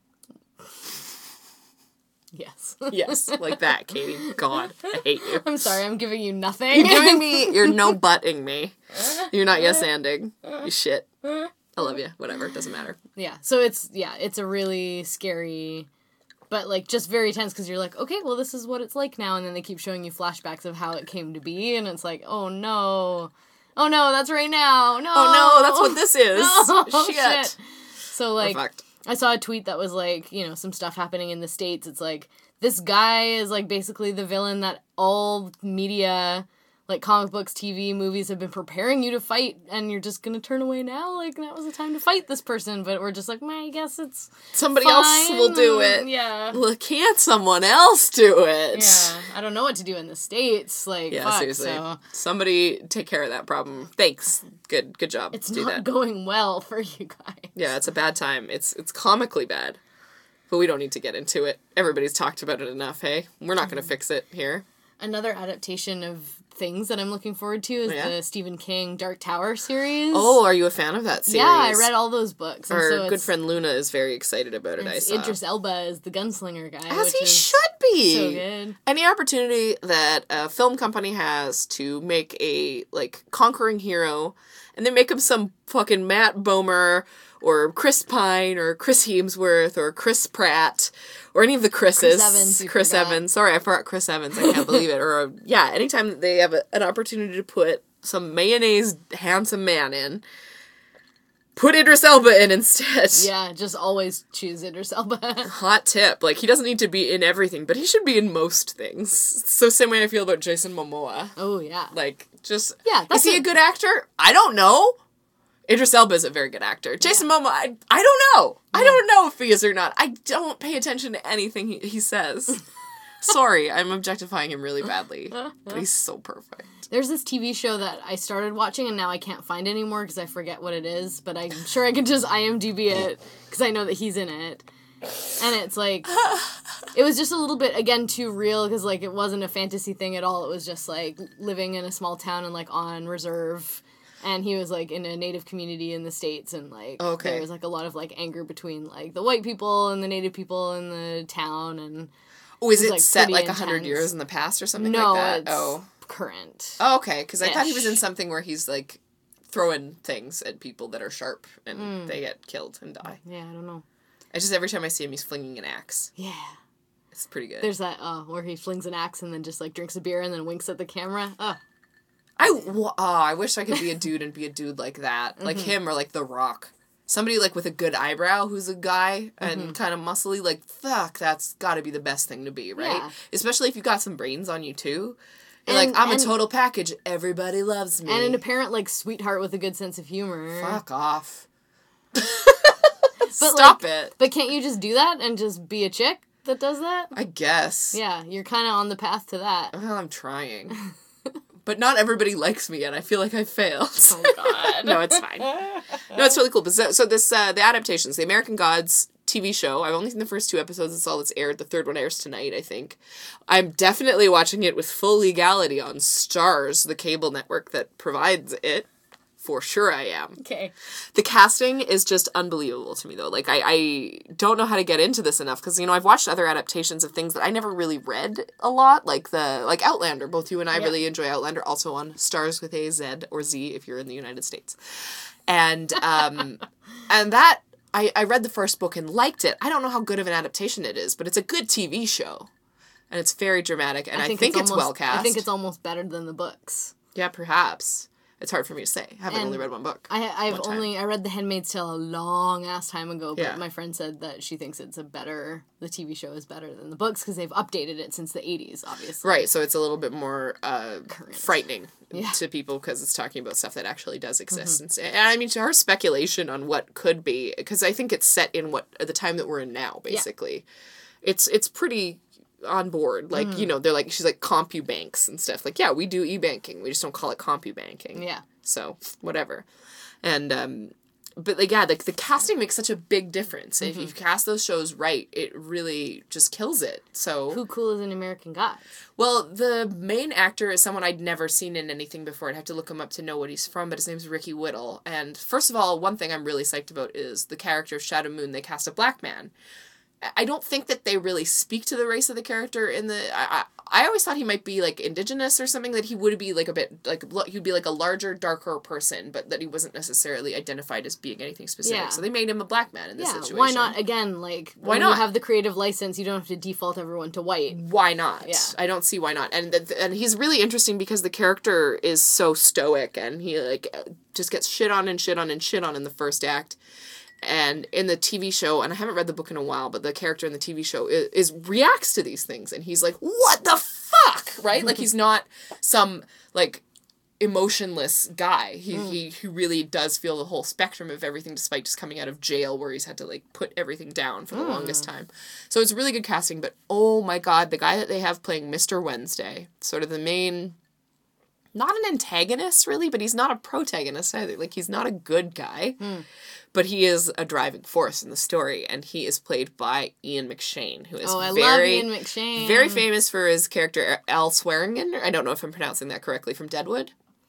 Yes. Yes, like that, Katie. God, I hate you. I'm sorry, I'm giving you nothing. You're no-butting me. You're not yes-anding. You shit. I love you. Whatever, it doesn't matter. Yeah, so it's a really scary... But, like, just very tense because you're like, okay, well, this is what it's like now. And then they keep showing you flashbacks of how it came to be. And it's like, oh, no. Oh, no, that's right now. No. Oh, no, that's what this is. No, shit. So, like, I saw a tweet that was, like, some stuff happening in the States. It's like, this guy is, like, basically the villain that all media... like, comic books, TV, movies have been preparing you to fight, and you're just gonna turn away now? Like, that was the time to fight this person, but we're just like, I guess it's somebody fine. else will do it. Yeah. Well, can't someone else do it? Yeah. I don't know what to do in the States. Like, yeah, fuck, seriously. So. Somebody take care of that problem. Thanks. Good job. It's not going well for you guys. Yeah, it's a bad time. It's comically bad. But we don't need to get into it. Everybody's talked about it enough, hey? We're not gonna fix it here. Another adaptation of things that I'm looking forward to is the Stephen King Dark Tower series. Oh, are you a fan of that series? Yeah, I read all those books. Our good friend Luna is very excited about it, I saw. Idris Elba is the gunslinger guy. As he should be! So good. Any opportunity that a film company has to make a, like, conquering hero, and they make him some fucking Matt Bomer, or Chris Pine, or Chris Hemsworth, or Chris Pratt, or any of the Chris's. Chris Evans. Sorry, I forgot Chris Evans. I can't believe it. Or, anytime they have an opportunity to put some mayonnaise handsome man in, put Idris Elba in instead. Yeah, just always choose Idris Elba. Hot tip. Like, he doesn't need to be in everything, but he should be in most things. So same way I feel about Jason Momoa. Oh, yeah. Like, just... Yeah, is he a good actor? I don't know. Idris Elba is a very good actor. Jason Momoa, I don't know. I don't know if he is or not. I don't pay attention to anything he says. Sorry, I'm objectifying him really badly. But he's so perfect. There's this TV show that I started watching and now I can't find anymore because I forget what it is. But I'm sure I can just IMDb it because I know that he's in it. And it's like, it was just a little bit, again, too real because, like, it wasn't a fantasy thing at all. It was just, like, living in a small town and, like, on reserve. And he was, like, in a Native community in the States, and, like, there was, like, a lot of, like, anger between, like, the white people and the Native people in the town, and... Oh, is it like, set, like, 100 years in the past or something like that? No, it's current. Oh, okay, because I thought he was in something where he's, like, throwing things at people that are sharp, and they get killed and die. Yeah, I don't know. I just, every time I see him, he's flinging an axe. Yeah. It's pretty good. There's that, where he flings an axe and then just, like, drinks a beer and then winks at the camera. I wish I could be a dude and be a dude like that. Like him or like The Rock. Somebody like with a good eyebrow who's a guy and kind of muscly, like, fuck, that's gotta be the best thing to be, right? Yeah. Especially if you've got some brains on you too. You're like, I'm a total package. Everybody loves me. And an apparent, like, sweetheart with a good sense of humor. Fuck off. Stop it. But can't you just do that and just be a chick that does that? I guess. Yeah, you're kind of on the path to that. Well, I'm trying. But not everybody likes me, and I feel like I failed. Oh, God. No, it's fine. No, it's really cool. But so this, the adaptations, the American Gods TV show, I've only seen the first 2 episodes. It's all that's aired. The third one airs tonight, I think. I'm definitely watching it with full legality on Starz, the cable network that provides it. For sure I am. Okay. The casting is just unbelievable to me, though. Like, I don't know how to get into this enough, because, you know, I've watched other adaptations of things that I never really read a lot, like Outlander. Both you and I really enjoy Outlander, also on Starz with a Z, or Z if you're in the United States. And, and that, I read the first book and liked it. I don't know how good of an adaptation it is, but it's a good TV show. And it's very dramatic, and I think it's well cast. I think it's almost better than the books. Yeah, perhaps. It's hard for me to say. I haven't only read one book. I read The Handmaid's Tale a long ass time ago, but my friend said that she thinks the TV show is better than the books because they've updated it since the 80s, obviously. Right, so it's a little bit more frightening to people because it's talking about stuff that actually does exist. And I mean, to her speculation on what could be, because I think it's set in the time that we're in now, basically. Yeah. It's pretty on board. Like, you know, they're like, she's like, CompuBanks and stuff. Like, yeah, we do e-banking. We just don't call it CompuBanking. Yeah. So, whatever. And, but like, yeah, like the casting makes such a big difference. If you cast those shows right, it really just kills it. So. Who cool is an American Gods? Well, the main actor is someone I'd never seen in anything before. I'd have to look him up to know what he's from, but his name's Ricky Whittle. And first of all, one thing I'm really psyched about is the character of Shadow Moon, they cast a black man. I don't think that they really speak to the race of the character in the... I always thought he might be, like, indigenous or something, that he would be, like, a bit... like he'd be, like, a larger, darker person, but that he wasn't necessarily identified as being anything specific. Yeah. So they made him a black man in this situation. Why not? Again, like... Why not? When you have the creative license, you don't have to default everyone to white. Why not? Yeah. I don't see why not. And he's really interesting because the character is so stoic, and he, like, just gets shit on and shit on and shit on in the first act. And in the TV show, and I haven't read the book in a while, but the character in the TV show is reacts to these things, and he's like, what the fuck, right? Like, he's not some, like, emotionless guy. He really does feel the whole spectrum of everything, despite just coming out of jail, where he's had to, like, put everything down for the longest time. So it's really good casting, but oh my god, the guy that they have playing Mr. Wednesday, sort of the main... not an antagonist, really, but he's not a protagonist either. Like, he's not a good guy. But he is a driving force in the story, and he is played by Ian McShane, who is love Ian McShane. Very famous for his character Al Swearingen. I don't know if I'm pronouncing that correctly, from Deadwood.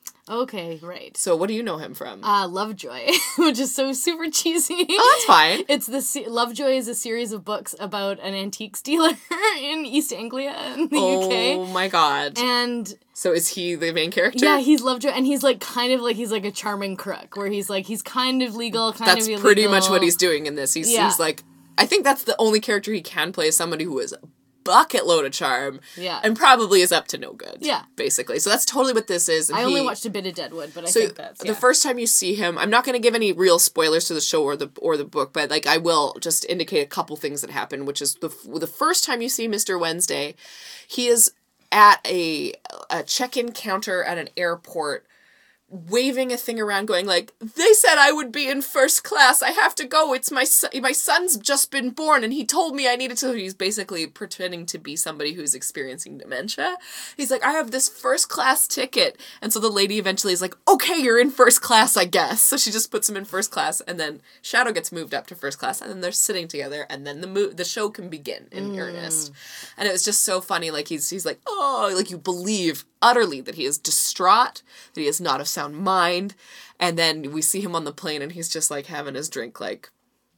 Okay, right. So what do you know him from? Lovejoy, which is so super cheesy. Oh, that's fine. It's Lovejoy is a series of books about an antiques dealer in East Anglia in the UK. Oh my god. And... so is he the main character? Yeah, he's Lovejoy, and he's like kind of like, he's like a charming crook, where he's like, he's kind of legal, kind of illegal. That's pretty much what he's doing in this. He's like, I think that's the only character he can play, is somebody who is bucket load of charm. Yeah. And probably is up to no good. Yeah. Basically. So that's totally what this is. And I only watched a bit of Deadwood, but I think that's... the first time you see him, I'm not going to give any real spoilers to the show or the book, but like I will just indicate a couple things that happen, which is the first time you see Mr. Wednesday, he is at a check-in counter at an airport, waving a thing around, going like, they said I would be in first class, I have to go, it's my son's just been born, and he told me I needed to. He's basically pretending to be somebody who's experiencing dementia. He's like, I have this first class ticket, and so the lady eventually is like, okay, you're in first class, I guess. So she just puts him in first class, and then Shadow gets moved up to first class, and then they're sitting together, and then the show can begin in earnest. And it was just so funny, like he's like, oh, like you believe utterly that he is distraught, that he is not of sound mind. And then we see him on the plane and he's just like having his drink like,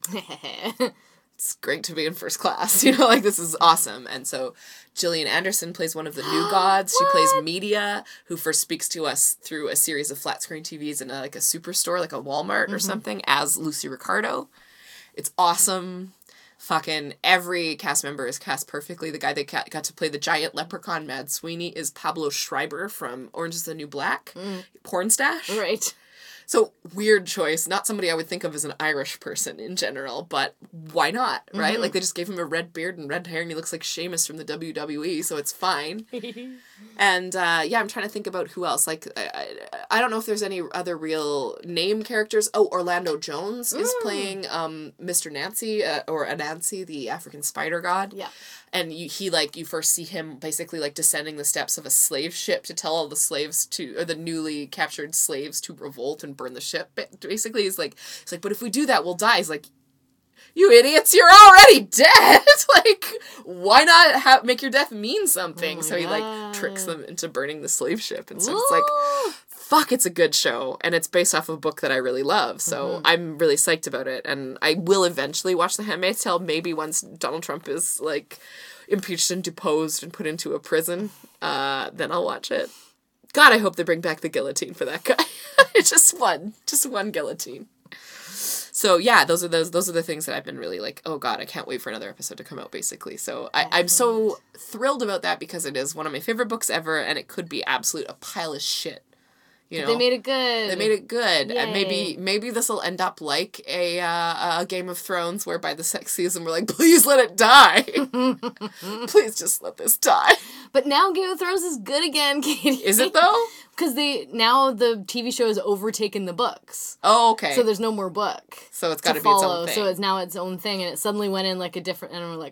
it's great to be in first class, you know, like this is awesome. And so Gillian Anderson plays one of the new gods. She plays Media, who first speaks to us through a series of flat screen TVs in like a superstore, like a Walmart or something, as Lucy Ricardo. It's awesome. Fucking every cast member is cast perfectly. The guy that got to play the giant leprechaun Mad Sweeney is Pablo Schreiber from Orange is the New Black. Porn stash. Right. So, weird choice. Not somebody I would think of as an Irish person in general, but why not, right? Mm-hmm. Like, they just gave him a red beard and red hair, and he looks like Sheamus from the WWE, so it's fine. And, yeah, I'm trying to think about who else. Like, I don't know if there's any other real name characters. Oh, Orlando Jones is playing Mr. Nancy, or Anansi, the African spider god. Yeah. And you first see him basically, like, descending the steps of a slave ship to tell all the slaves or the newly captured slaves to revolt and burn the ship. Basically, he's like, but if we do that, we'll die. He's like, you idiots, you're already dead! Like, why not make your death mean something? So he, like, tricks them into burning the slave ship. And so it's like, fuck, it's a good show. And it's based off of a book that I really love. So I'm really psyched about it. And I will eventually watch The Handmaid's Tale, maybe once Donald Trump is, like, impeached and deposed and put into a prison. Then I'll watch it. God, I hope they bring back the guillotine for that guy. Just one guillotine. So yeah, those are the things that I've been really like, oh God, I can't wait for another episode to come out, basically. So I'm so thrilled about that because it is one of my favorite books ever, and it could be absolute a pile of shit. You know, they made it good. They made it good, Yay. And maybe this will end up like a Game of Thrones, where by the sex season we're like, please let it die, please just let this die. But now Game of Thrones is good again, Katie. Is it though? Because now the TV show has overtaken the books. Oh, okay. So there's no more book. So it's got to be its own thing. So it's now its own thing, and it suddenly went in like a different. And we're like,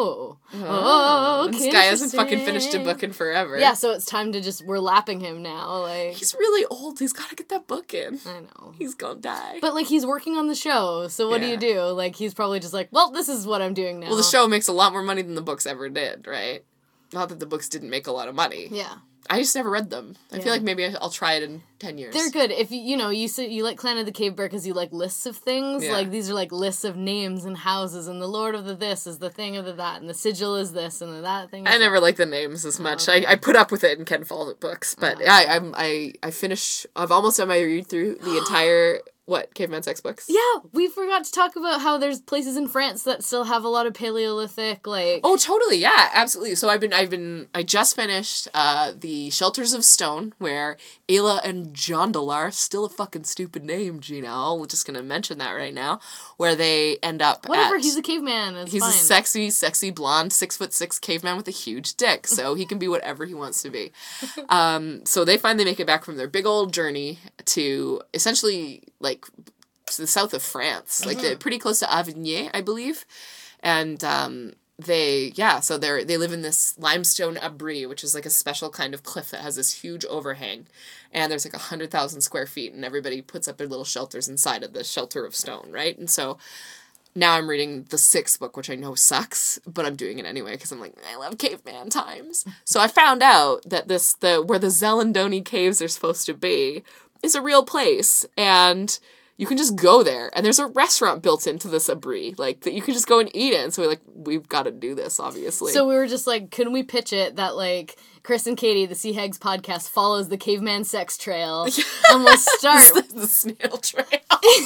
this guy hasn't fucking finished a book in forever. Yeah, so it's time to we're lapping him now. Like, he's really old. He's got to get that book in. I know. He's gonna die. But like, he's working on the show, so what do you do? Like, he's probably just like, well, this is what I'm doing now. Well, the show makes a lot more money than the books ever did, right? Not that the books didn't make a lot of money. Yeah. I just never read them. I feel like maybe I'll try it in 10 years. They're good. If you say you like Clan of the Cave Bear because you like lists of things. Yeah. Like, these are like lists of names and houses, and the Lord of the this is the thing of the that, and the sigil is this and the that thing. I never liked the names as much. Okay. I put up with it in Ken Follett books, but I finish. I've almost done my read through the entire. What, Caveman Sex books? Yeah, we forgot to talk about how there's places in France that still have a lot of Paleolithic, like... Oh, totally, yeah, absolutely. So I just finished The Shelters of Stone, where Ayla and Jondalar, still a fucking stupid name, Gina, I'm just gonna mention that right now, where they end up Whatever, he's a caveman, he's fine. A sexy, blonde, 6'6" caveman with a huge dick, so he can be whatever he wants to be. So they finally make it back from their big old journey to essentially, like, to the south of France, like pretty close to Avignon, I believe, and they live in this limestone abri, which is like a special kind of cliff that has this huge overhang, and there's like 100,000 square feet, and everybody puts up their little shelters inside of the shelter of stone, right? And so now I'm reading the 6th book, which I know sucks, but I'm doing it anyway because I'm like, I love caveman times. So I found out that where the Zelandoni caves are supposed to be is a real place, and you can just go there, and there's a restaurant built into this abri, like, that you can just go and eat it, and so we've got to do this, obviously. So we were just like, couldn't we pitch it that, like, Chris and Katie, the Sea Hags podcast, follows the caveman sex trail, and we'll start... the snail trail.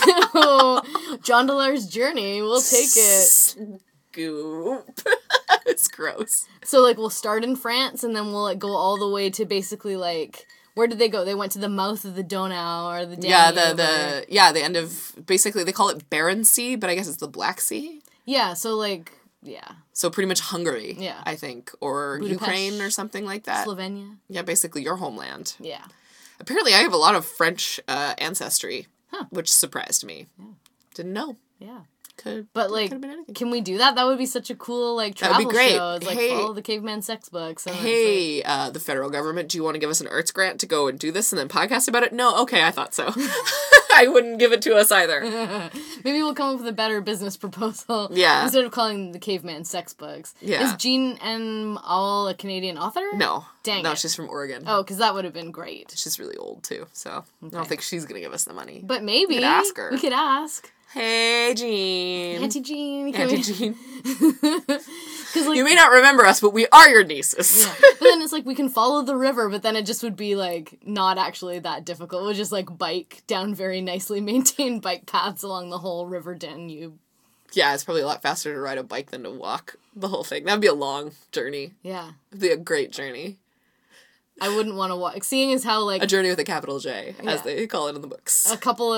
Jondalar's journey, we'll take it. Goop. It's gross. So, like, we'll start in France, and then we'll, like, go all the way to basically, like... Where did they go? They went to the mouth of the Donau or the Danube. The end of, basically they call it Barents Sea, but I guess it's the Black Sea. Yeah, so like, yeah. So pretty much Hungary, yeah, I think, or Budapest, Ukraine or something like that. Slovenia. Yeah, basically your homeland. Yeah. Apparently I have a lot of French ancestry, which surprised me. Yeah. Didn't know. Yeah. But can we do that? That would be such a cool, like, travel show. It's like, follow the caveman sex books. Hey, the federal government, do you want to give us an arts grant to go and do this and then podcast about it? No? Okay, I thought so. I wouldn't give it to us either. Maybe we'll come up with a better business proposal. Yeah. Instead of calling them the Caveman Sex Books. Yeah. Is Jean M. Auel a Canadian author? No. Dang No, it. she's from Oregon. Oh, because that would have been great. She's really old, too, so I don't think she's going to give us the money. But maybe. We could ask her. We could ask. Hey, Jean. Auntie Jean. Auntie Jean. Like, You may not remember us, but we are your nieces. yeah. But then it's like, we can follow the river, but then it just would be, like, not actually that difficult. We'll just, like, bike down very nicely maintained bike paths along the whole River Danube. Yeah, it's probably a lot faster to ride a bike than to walk the whole thing. That'd be a long journey. Yeah. It'd be a great journey. I wouldn't want to walk. Seeing as how, like... A journey with a capital J, as they call it in the books. A couple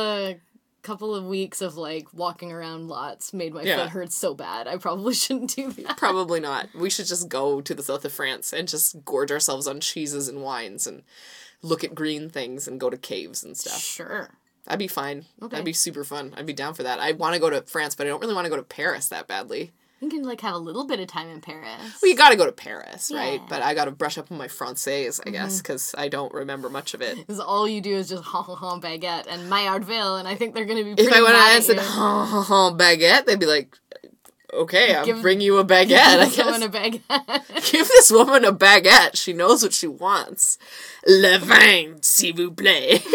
of weeks of, like, walking around lots made my foot hurt so bad. I probably shouldn't do that. Probably not. We should just go to the south of France and just gorge ourselves on cheeses and wines and look at green things and go to caves and stuff. Sure. That'd be fine. Okay. That'd be super fun. I'd be down for that. I want to go to France, but I don't really want to go to Paris that badly. You can, like, have a little bit of time in Paris. Well, you gotta go to Paris, right? Yeah. But I gotta brush up on my Francais, I guess, because I don't remember much of it. Because all you do is just baguette and Maillardville, and I think they're going to be pretty If I went mad out at and said, you. baguette, they'd be like, okay, I'll bring you a baguette, I guess. Someone a baguette. Give this woman a baguette. She knows what she wants. Le vin, s'il vous plaît.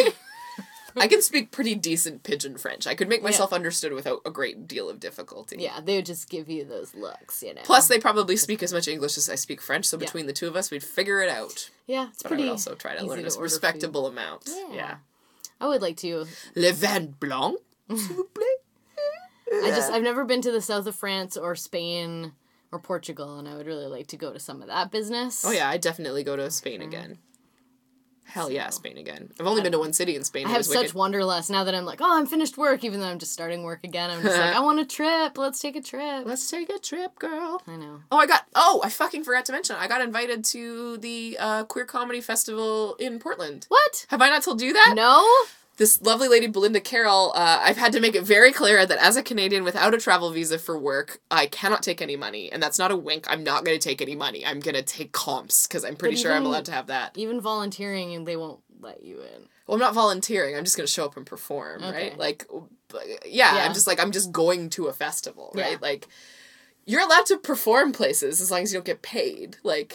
I can speak pretty decent Pidgin French. I could make myself understood without a great deal of difficulty. Yeah, they would just give you those looks, you know. Plus, they probably speak as much English as I speak French, so between the two of us, we'd figure it out. Yeah, it's but pretty I would also try to learn a respectable amount. Yeah. I would like to. Le vin blanc, s'il vous plaît. I've never been to the south of France or Spain or Portugal, and I would really like to go to some of that business. Oh yeah, I'd definitely go to Spain again. Hell yeah, Spain again. I've only been to one city in Spain. I have such wanderlust now that I'm like, I'm finished work, even though I'm just starting work again. I'm just like, I want a trip. Let's take a trip. Let's take a trip, girl. I know. I fucking forgot to mention, I got invited to the Queer Comedy Festival in Portland. What? Have I not told you that? No? This lovely lady, Belinda Carroll, I've had to make it very clear that as a Canadian without a travel visa for work, I cannot take any money. And that's not a wink. I'm not going to take any money. I'm going to take comps, because I'm pretty sure I'm allowed to have that. Even volunteering, they won't let you in. Well, I'm not volunteering. I'm just going to show up and perform, right? Like, I'm just going to a festival, right? Yeah. Like, you're allowed to perform places as long as you don't get paid. Like...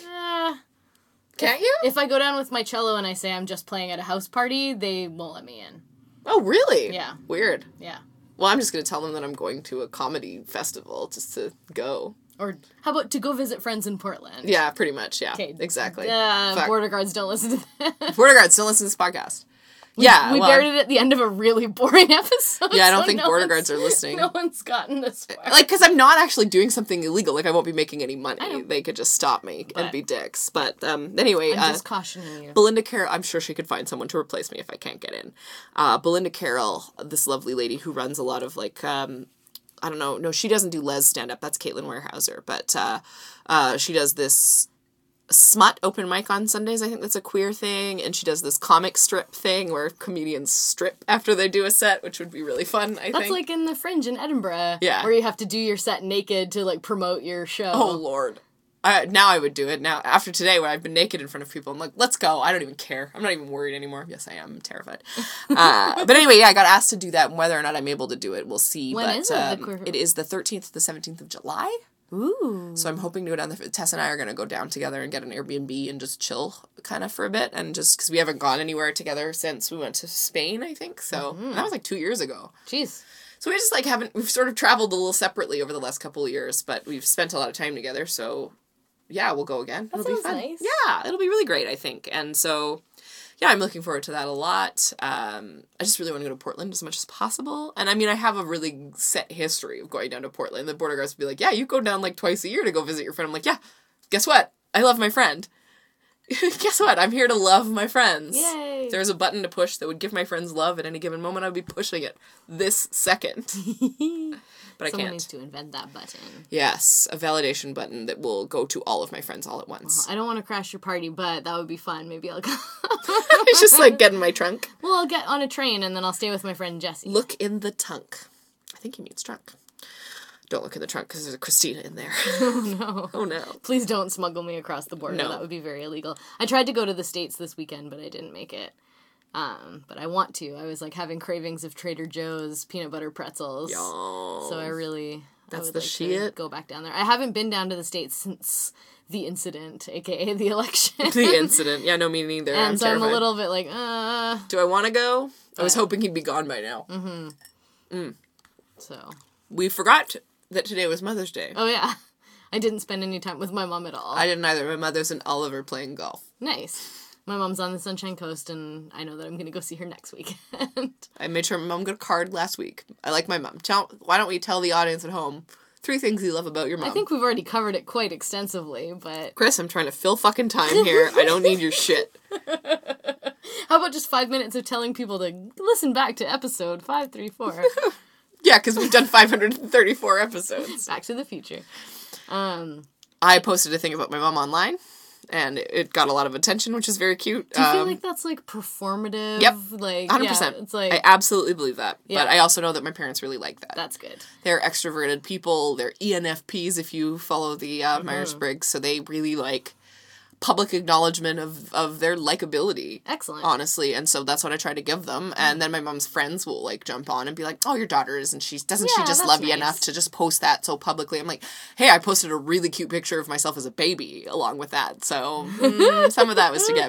Can't you? If I go down with my cello and I say I'm just playing at a house party, they won't let me in. Oh, really? Yeah. Weird. Yeah. Well, I'm just going to tell them that I'm going to a comedy festival just to go. Or how about to go visit friends in Portland? Yeah, pretty much, yeah. Okay. Exactly. Border guards don't listen to that. Border guards don't listen to this podcast. We buried it at the end of a really boring episode. Yeah, I don't think border guards are listening. No one's gotten this far. Like, because I'm not actually doing something illegal. Like, I won't be making any money. They could just stop me and be dicks. But anyway, I'm just cautioning you. Belinda Carroll, I'm sure she could find someone to replace me if I can't get in. Belinda Carroll, this lovely lady who runs a lot of, like, I don't know. No, she doesn't do les stand-up. That's Caitlin Warehouser. But she does this smut open mic on Sundays. I think that's a queer thing. And she does this comic strip thing where comedians strip after they do a set, which would be really fun, I think. That's like in the Fringe in Edinburgh. Yeah. Where you have to do your set naked to, like, promote your show. Oh, Lord. Now I would do it. Now, after today, when I've been naked in front of people, I'm like, let's go. I don't even care. I'm not even worried anymore. Yes, I am. I'm terrified. But anyway, yeah, I got asked to do that, and whether or not I'm able to do it, we'll see. When is it? It is the 13th to the 17th of July. Ooh. So I'm hoping to go down there. Tess and I are going to go down together and get an Airbnb and just chill kind of for a bit. And just because we haven't gone anywhere together since we went to Spain, I think. So and that was like 2 years ago. Jeez. So we just like we've sort of traveled a little separately over the last couple of years, but we've spent a lot of time together. So yeah, we'll go again. That it'll be fun. Nice. Yeah, it'll be really great, I think. And so yeah, I'm looking forward to that a lot. I just really want to go to Portland as much as possible. And I mean, I have a really set history of going down to Portland. The border guards would be like, yeah, you go down like twice a year to go visit your friend. I'm like, yeah, guess what? I love my friend. Guess what? I'm here to love my friends. Yay. If there was a button to push that would give my friends love at any given moment, I would be pushing it this second. But Someone I can't. needs to invent that button. Yes, a validation button that will go to all of my friends all at once. I don't want to crash your party, but that would be fun. Maybe I'll go. It's just like get in my trunk. Well, I'll get on a train and then I'll stay with my friend Jessie. Look in the tunk. I think he means trunk. Don't look in the trunk because there's a Christina in there. Oh, no. Oh, no. Please don't smuggle me across the border. No. That would be very illegal. I tried to go to the States this weekend, but I didn't make it. But I want to. I was like having cravings of Trader Joe's peanut butter pretzels. Yo. So I would the like shit. to go back down there. I haven't been down to the States since the incident, aka the election. The incident. Yeah, no, me neither. And so terrified. I'm a little bit like, Do I want to go? I was hoping he'd be gone by now. So. We forgot that today was Mother's Day. Oh, yeah. I didn't spend any time with my mom at all. I didn't either. My mother's in Oliver playing golf. Nice. My mom's on the Sunshine Coast, and I know that I'm going to go see her next weekend. I made sure my mom got a card last week. I like my mom. Why don't we tell the audience at home 3 things you love about your mom? I think we've already covered it quite extensively, but... Chris, I'm trying to fill fucking time here. I don't need your shit. How about just 5 minutes of telling people to listen back to episode 534? Yeah, because we've done 534 episodes. Back to the Future. I posted a thing about my mom online, and it got a lot of attention, which is very cute. Do you feel like that's, like, performative? Yep. Like, 100%. Yeah, it's like... I absolutely believe that. Yeah. But I also know that my parents really like that. That's good. They're extroverted people. They're ENFPs if you follow the Myers-Briggs. So they really like public acknowledgement of their likability. Excellent. Honestly. And so that's what I try to give them. And then my mom's friends will like jump on and be like, oh, your daughter is, and she just love you enough to just post that so publicly. I'm like, hey, I posted a really cute picture of myself as a baby along with that. So some of that was to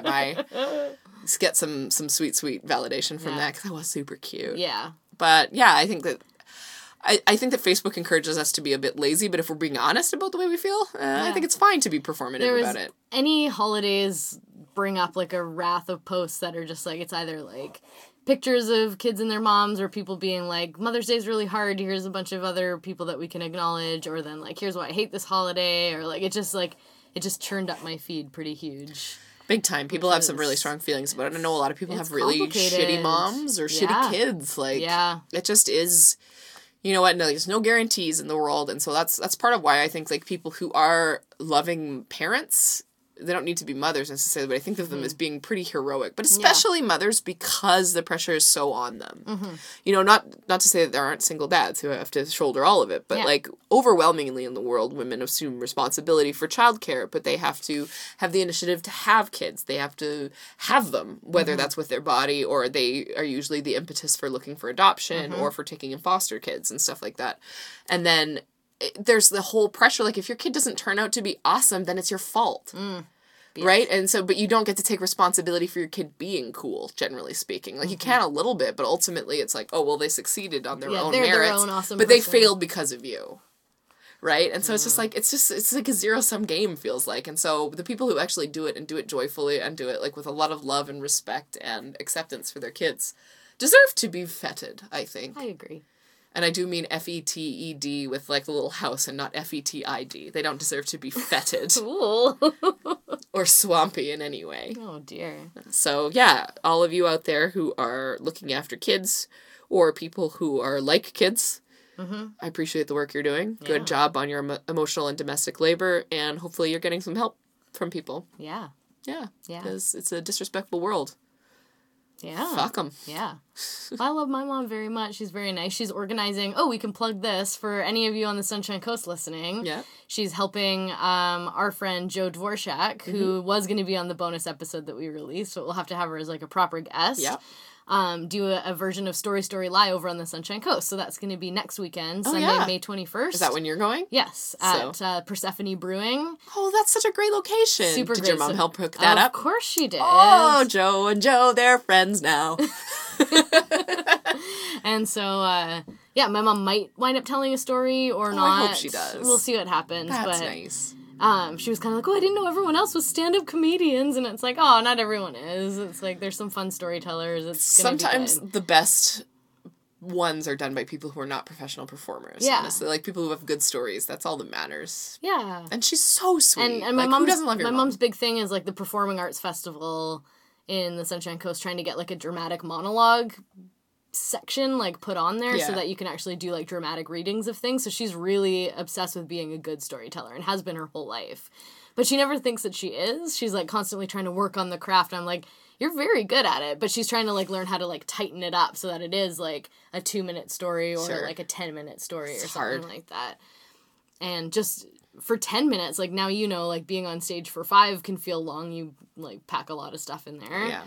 get some sweet validation from that, because I was super cute. Yeah. But yeah, I think that Facebook encourages us to be a bit lazy, but if we're being honest about the way we feel, I think it's fine to be performative about it. Any holidays bring up like a wrath of posts that are just like, it's either like pictures of kids and their moms, or people being like, Mother's Day is really hard, here's a bunch of other people that we can acknowledge, or then like, here's why I hate this holiday, or like, it just churned up my feed pretty huge. Big time. People have some really strong feelings about it. I know a lot of people have really shitty moms or shitty kids. Like, it just is... You know what? No, there's no guarantees in the world, and so that's part of why I think like people who are loving parents, they don't need to be mothers necessarily, but I think of them as being pretty heroic. But especially mothers, because the pressure is so on them. You know, not to say that there aren't single dads who have to shoulder all of it, but like overwhelmingly in the world, women assume responsibility for childcare, but they have to have the initiative to have kids. They have to have them, whether that's with their body, or they are usually the impetus for looking for adoption or for taking in foster kids and stuff like that. And then there's the whole pressure, like, if your kid doesn't turn out to be awesome, then it's your fault. Right? And so, but you don't get to take responsibility for your kid being cool, generally speaking. Like, you can a little bit, but ultimately it's like, oh, well, they succeeded on their own merits, their own awesome but they failed because of you. Right? And so it's just like, it's like a zero-sum game, feels like. And so the people who actually do it and do it joyfully and do it, like, with a lot of love and respect and acceptance for their kids deserve to be feted, I think. I agree. And I do mean F-E-T-E-D with, like, the little house, and not F-E-T-I-D. They don't deserve to be feted. Or swampy in any way. Oh, dear. So, yeah, all of you out there who are looking after kids, or people who are like kids, I appreciate the work you're doing. Yeah. Good job on your emotional and domestic labor, and hopefully you're getting some help from people. Yeah. Yeah. Because it's a disrespectful world. Yeah. Fuck them. Yeah. I love my mom very much. She's very nice. She's organizing. Oh, we can plug this for any of you on the Sunshine Coast listening. Yeah. She's helping our friend Jo Dvorak, who was going to be on the bonus episode that we released, so we'll have to have her as like a proper guest. Yeah. Do a version of Story Lie over on the Sunshine Coast. So that's going to be next weekend, Sunday, May 21st. Is that when you're going? Yes, at Persephone Brewing. Oh, that's such a great location. Super great. Did your mom help hook that up? Of course she did. Oh, Jo and Jo, they're friends now. And so, my mom might wind up telling a story or not. I hope she does. We'll see what happens. That's nice. She was kind of like, oh, I didn't know everyone else was stand-up comedians, and it's like, oh, not everyone is. It's like, there's some fun storytellers. It's sometimes the best ones are done by people who are not professional performers. Yeah. Honestly. Like, people who have good stories. That's all that matters. Yeah. And she's so sweet. And my mom, who doesn't love your mom? My mom's big thing is, like, the Performing Arts Festival in the Sunshine Coast, trying to get, like, a dramatic monologue section, like, put on there so that you can actually do, like, dramatic readings of things. So she's really obsessed with being a good storyteller, and has been her whole life. But she never thinks that she is. She's, like, constantly trying to work on the craft. I'm like, you're very good at it. But she's trying to, like, learn how to, like, tighten it up so that it is, like, a 2-minute story or, like, a 10-minute story or something like that. And just for 10 minutes, like, now, you know, like, being on stage for 5 can feel long. You, like, pack a lot of stuff in there. Yeah.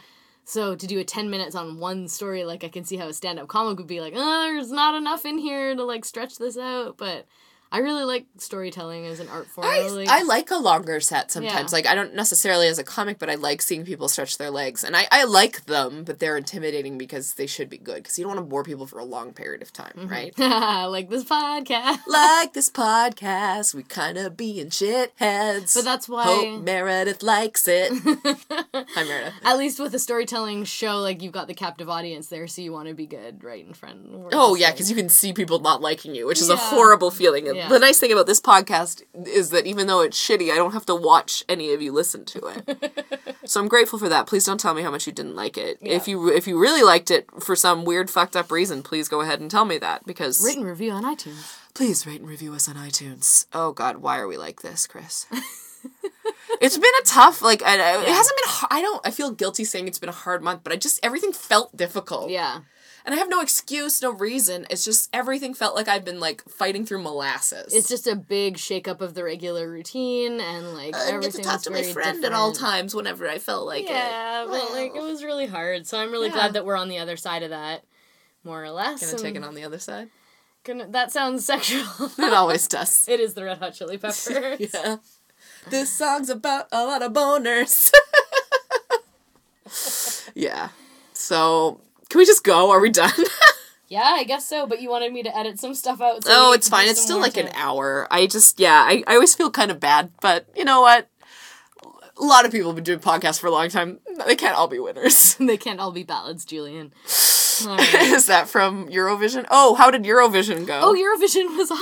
So to do a 10 minutes on one story, like, I can see how a stand-up comic would be like, there's not enough in here to, like, stretch this out, but I really like storytelling as an art form. I like a longer set sometimes. Yeah. Like, I don't necessarily as a comic, but I like seeing people stretch their legs. And I like them, but they're intimidating because they should be good. Because you don't want to bore people for a long period of time, right? Like this podcast. Like this podcast. We kind of being shitheads. But that's why... Hope Meredith likes it. Hi, Meredith. At least with a storytelling show, like, you've got the captive audience there, so you want to be good right in front. Oh, yeah, because you can see people not liking you, which is a horrible feeling. Yeah. The nice thing about this podcast is that even though it's shitty, I don't have to watch any of you listen to it. So I'm grateful for that. Please don't tell me how much you didn't like it. Yeah. If you really liked it for some weird fucked up reason, please go ahead and tell me that, because... Rate and review on iTunes. Please rate and review us on iTunes. Oh God, why are we like this, Chris? It's been a tough, like, it hasn't been, I feel guilty saying it's been a hard month, but everything felt difficult. Yeah. And I have no excuse, no reason. It's just everything felt like I've been, like, fighting through molasses. It's just a big shake-up of the regular routine, and, like, everything was very different. I get to talk to my friend at all times whenever I felt like it. Yeah, but, like, it was really hard. So I'm really glad that we're on the other side of that, more or less. Gonna take it on the other side? That sounds sexual. It always does. It is the Red Hot Chili Peppers. Yeah. This song's about a lot of boners. Yeah. So... Can we just go? Are we done? Yeah, I guess so, but you wanted me to edit some stuff out. So it's fine. It's still like an hour. I always feel kind of bad, but you know what? A lot of people have been doing podcasts for a long time. They can't all be winners. They can't all be ballads, Julian. Right. Is that from Eurovision? Oh, how did Eurovision go? Oh, Eurovision was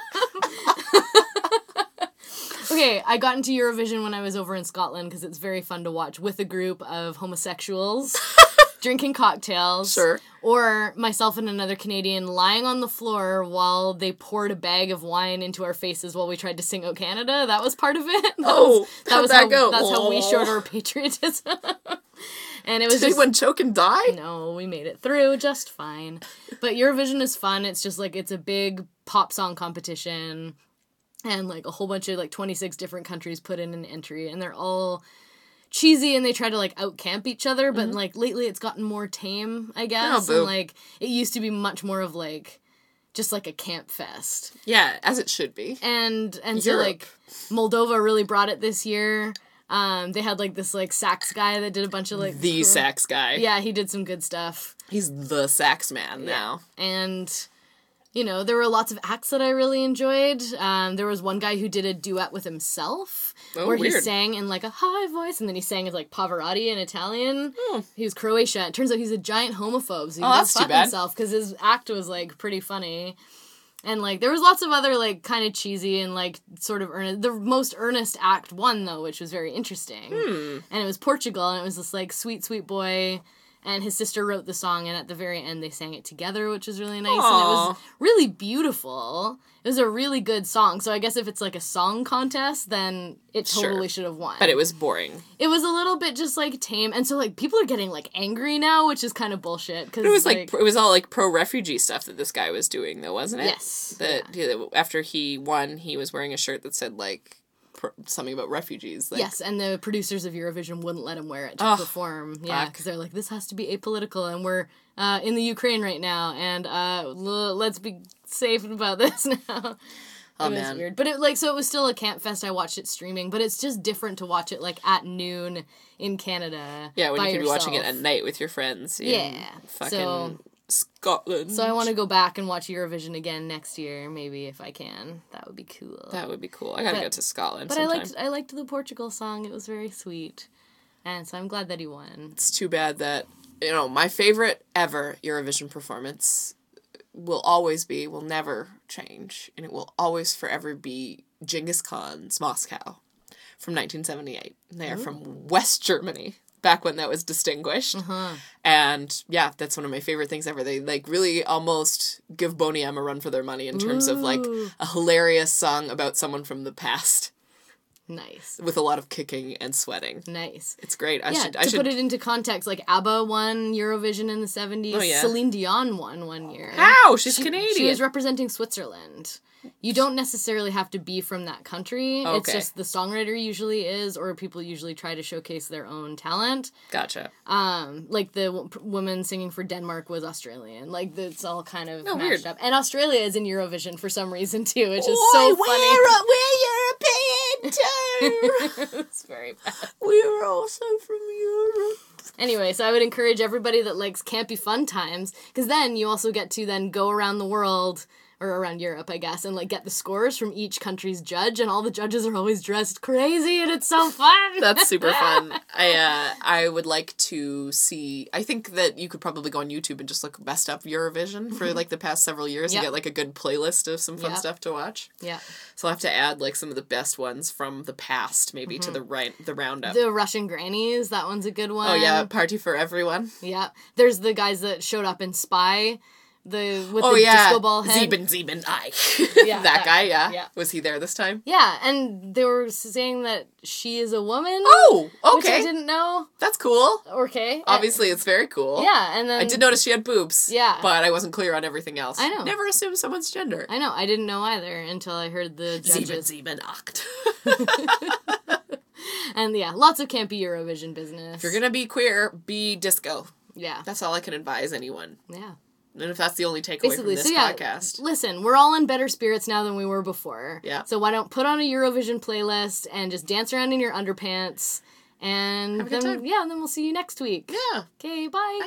awesome. Okay, I got into Eurovision when I was over in Scotland because it's very fun to watch with a group of homosexuals. Drinking cocktails. Sure. Or myself and another Canadian lying on the floor while they poured a bag of wine into our faces while we tried to sing "O Canada." That was part of it. That's how we showed our patriotism. And it was Did anyone choke and die? No, we made it through just fine. But Eurovision is fun. It's just like, it's a big pop song competition. And like a whole bunch of like 26 different countries put in an entry. And they're all... cheesy, and they try to, like, out-camp each other, but, like, lately it's gotten more tame, I guess. Oh, and, like, it used to be much more of, like, just, like, a camp fest. Yeah, as it should be. And so, like, Moldova really brought it this year. They had, like, this, like, sax guy that did a bunch of, like... The sax guy. Yeah, he did some good stuff. He's the sax man now. And... You know, there were lots of acts that I really enjoyed. There was one guy who did a duet with himself. Where he sang in, like, a high voice, and then he sang as, like, Pavarotti in Italian. Oh. He was Croatian. It turns out he's a giant homophobe, so he that's too bad. himself, because his act was, like, pretty funny. And, like, there was lots of other, like, kind of cheesy and, like, sort of earnest. The most earnest act won, though, which was very interesting. And it was Portugal, and it was this, like, sweet, sweet boy... And his sister wrote the song, and at the very end, they sang it together, which was really nice. Aww. And it was really beautiful. It was a really good song. So I guess if it's like a song contest, then it totally should have won. But it was boring. It was a little bit just, like, tame. And so, like, people are getting, like, angry now, which is kind of bullshit. Cause, it was, like, it was all, like, pro-refugee stuff that this guy was doing, though, wasn't it? Yes. After he won, he was wearing a shirt that said, like... something about refugees. Like... Yes, and the producers of Eurovision wouldn't let him wear it to perform. Yeah, because they're like, this has to be apolitical, and we're in the Ukraine right now, and let's be safe about this now. Oh, it was man. weird. But it was still a camp fest. I watched it streaming, but it's just different to watch it like at noon in Canada. Yeah, when you could yourself. be watching it at night with your friends. Fucking Scotland. So I want to go back and watch Eurovision again next year, maybe if I can. That would be cool. That would be cool. I gotta go to Scotland. But sometime. I liked the Portugal song. It was very sweet, and so I'm glad that he won. It's too bad that my favorite ever Eurovision performance will never change, and it will always forever be Genghis Khan's Moscow from 1978. They are from West Germany. Back when that was distinguished. And, yeah, that's one of my favorite things ever. They, like, really almost give Boney M a run for their money in terms of, like, a hilarious song about someone from the past. Nice. With a lot of kicking and sweating. Nice. It's great. I should put it into context, like ABBA won Eurovision in the 70s. Oh, yeah. Celine Dion won one year. How? She's Canadian. She was representing Switzerland. You don't necessarily have to be from that country. Okay. It's just the songwriter usually is, or people usually try to showcase their own talent. Gotcha. Like the woman singing for Denmark was Australian. Like, it's all kind of matched weird. up. And Australia is in Eurovision for some reason, too, which is so funny. We're European, too! It's very bad. We're also from Europe. Anyway, so I would encourage everybody that likes campy fun times, because then you also get to then go around the world, or around Europe, I guess, and like get the scores from each country's judge, and all the judges are always dressed crazy, and it's so fun. That's super fun. I would like to see. I think that you could probably go on YouTube and just look best up Eurovision for like the past several years and get like a good playlist of some fun stuff to watch. Yeah. So I'll have to add like some of the best ones from the past, maybe to the roundup. The Russian Grannies, that one's a good one. Oh yeah, Party for Everyone. Yeah. There's the guys that showed up in Spy. With the disco ball head. Zeben, aye. Yeah, that guy, yeah. Yeah. Was he there this time? Yeah, and they were saying that she is a woman. Oh, okay. Which I didn't know. That's cool. Okay. Obviously, it's very cool. Yeah, and then... I did notice she had boobs. Yeah. But I wasn't clear on everything else. I know. Never assume someone's gender. I know, I didn't know either until I heard the judges. Zeben, acht. And yeah, lots of campy Eurovision business. If you're gonna be queer, be disco. Yeah. That's all I can advise anyone. Yeah. And if that's the only takeaway from this podcast. Listen, we're all in better spirits now than we were before. Yeah. So why don't put on a Eurovision playlist and just dance around in your underpants, and have a good time. Yeah, and then we'll see you next week. Yeah. Okay, bye.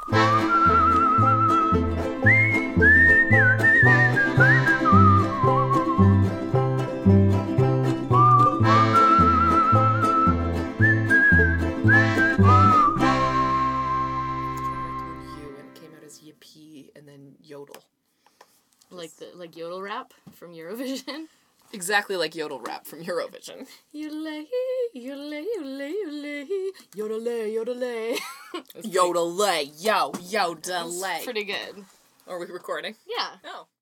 Yodel. Like yodel rap from Eurovision? Exactly like yodel rap from Eurovision. Yodelay, yodelay, yodelay, yodelay, yodelay, yodelay. Yodelay, yo, yodelay. Pretty good. Are we recording? Yeah. Oh.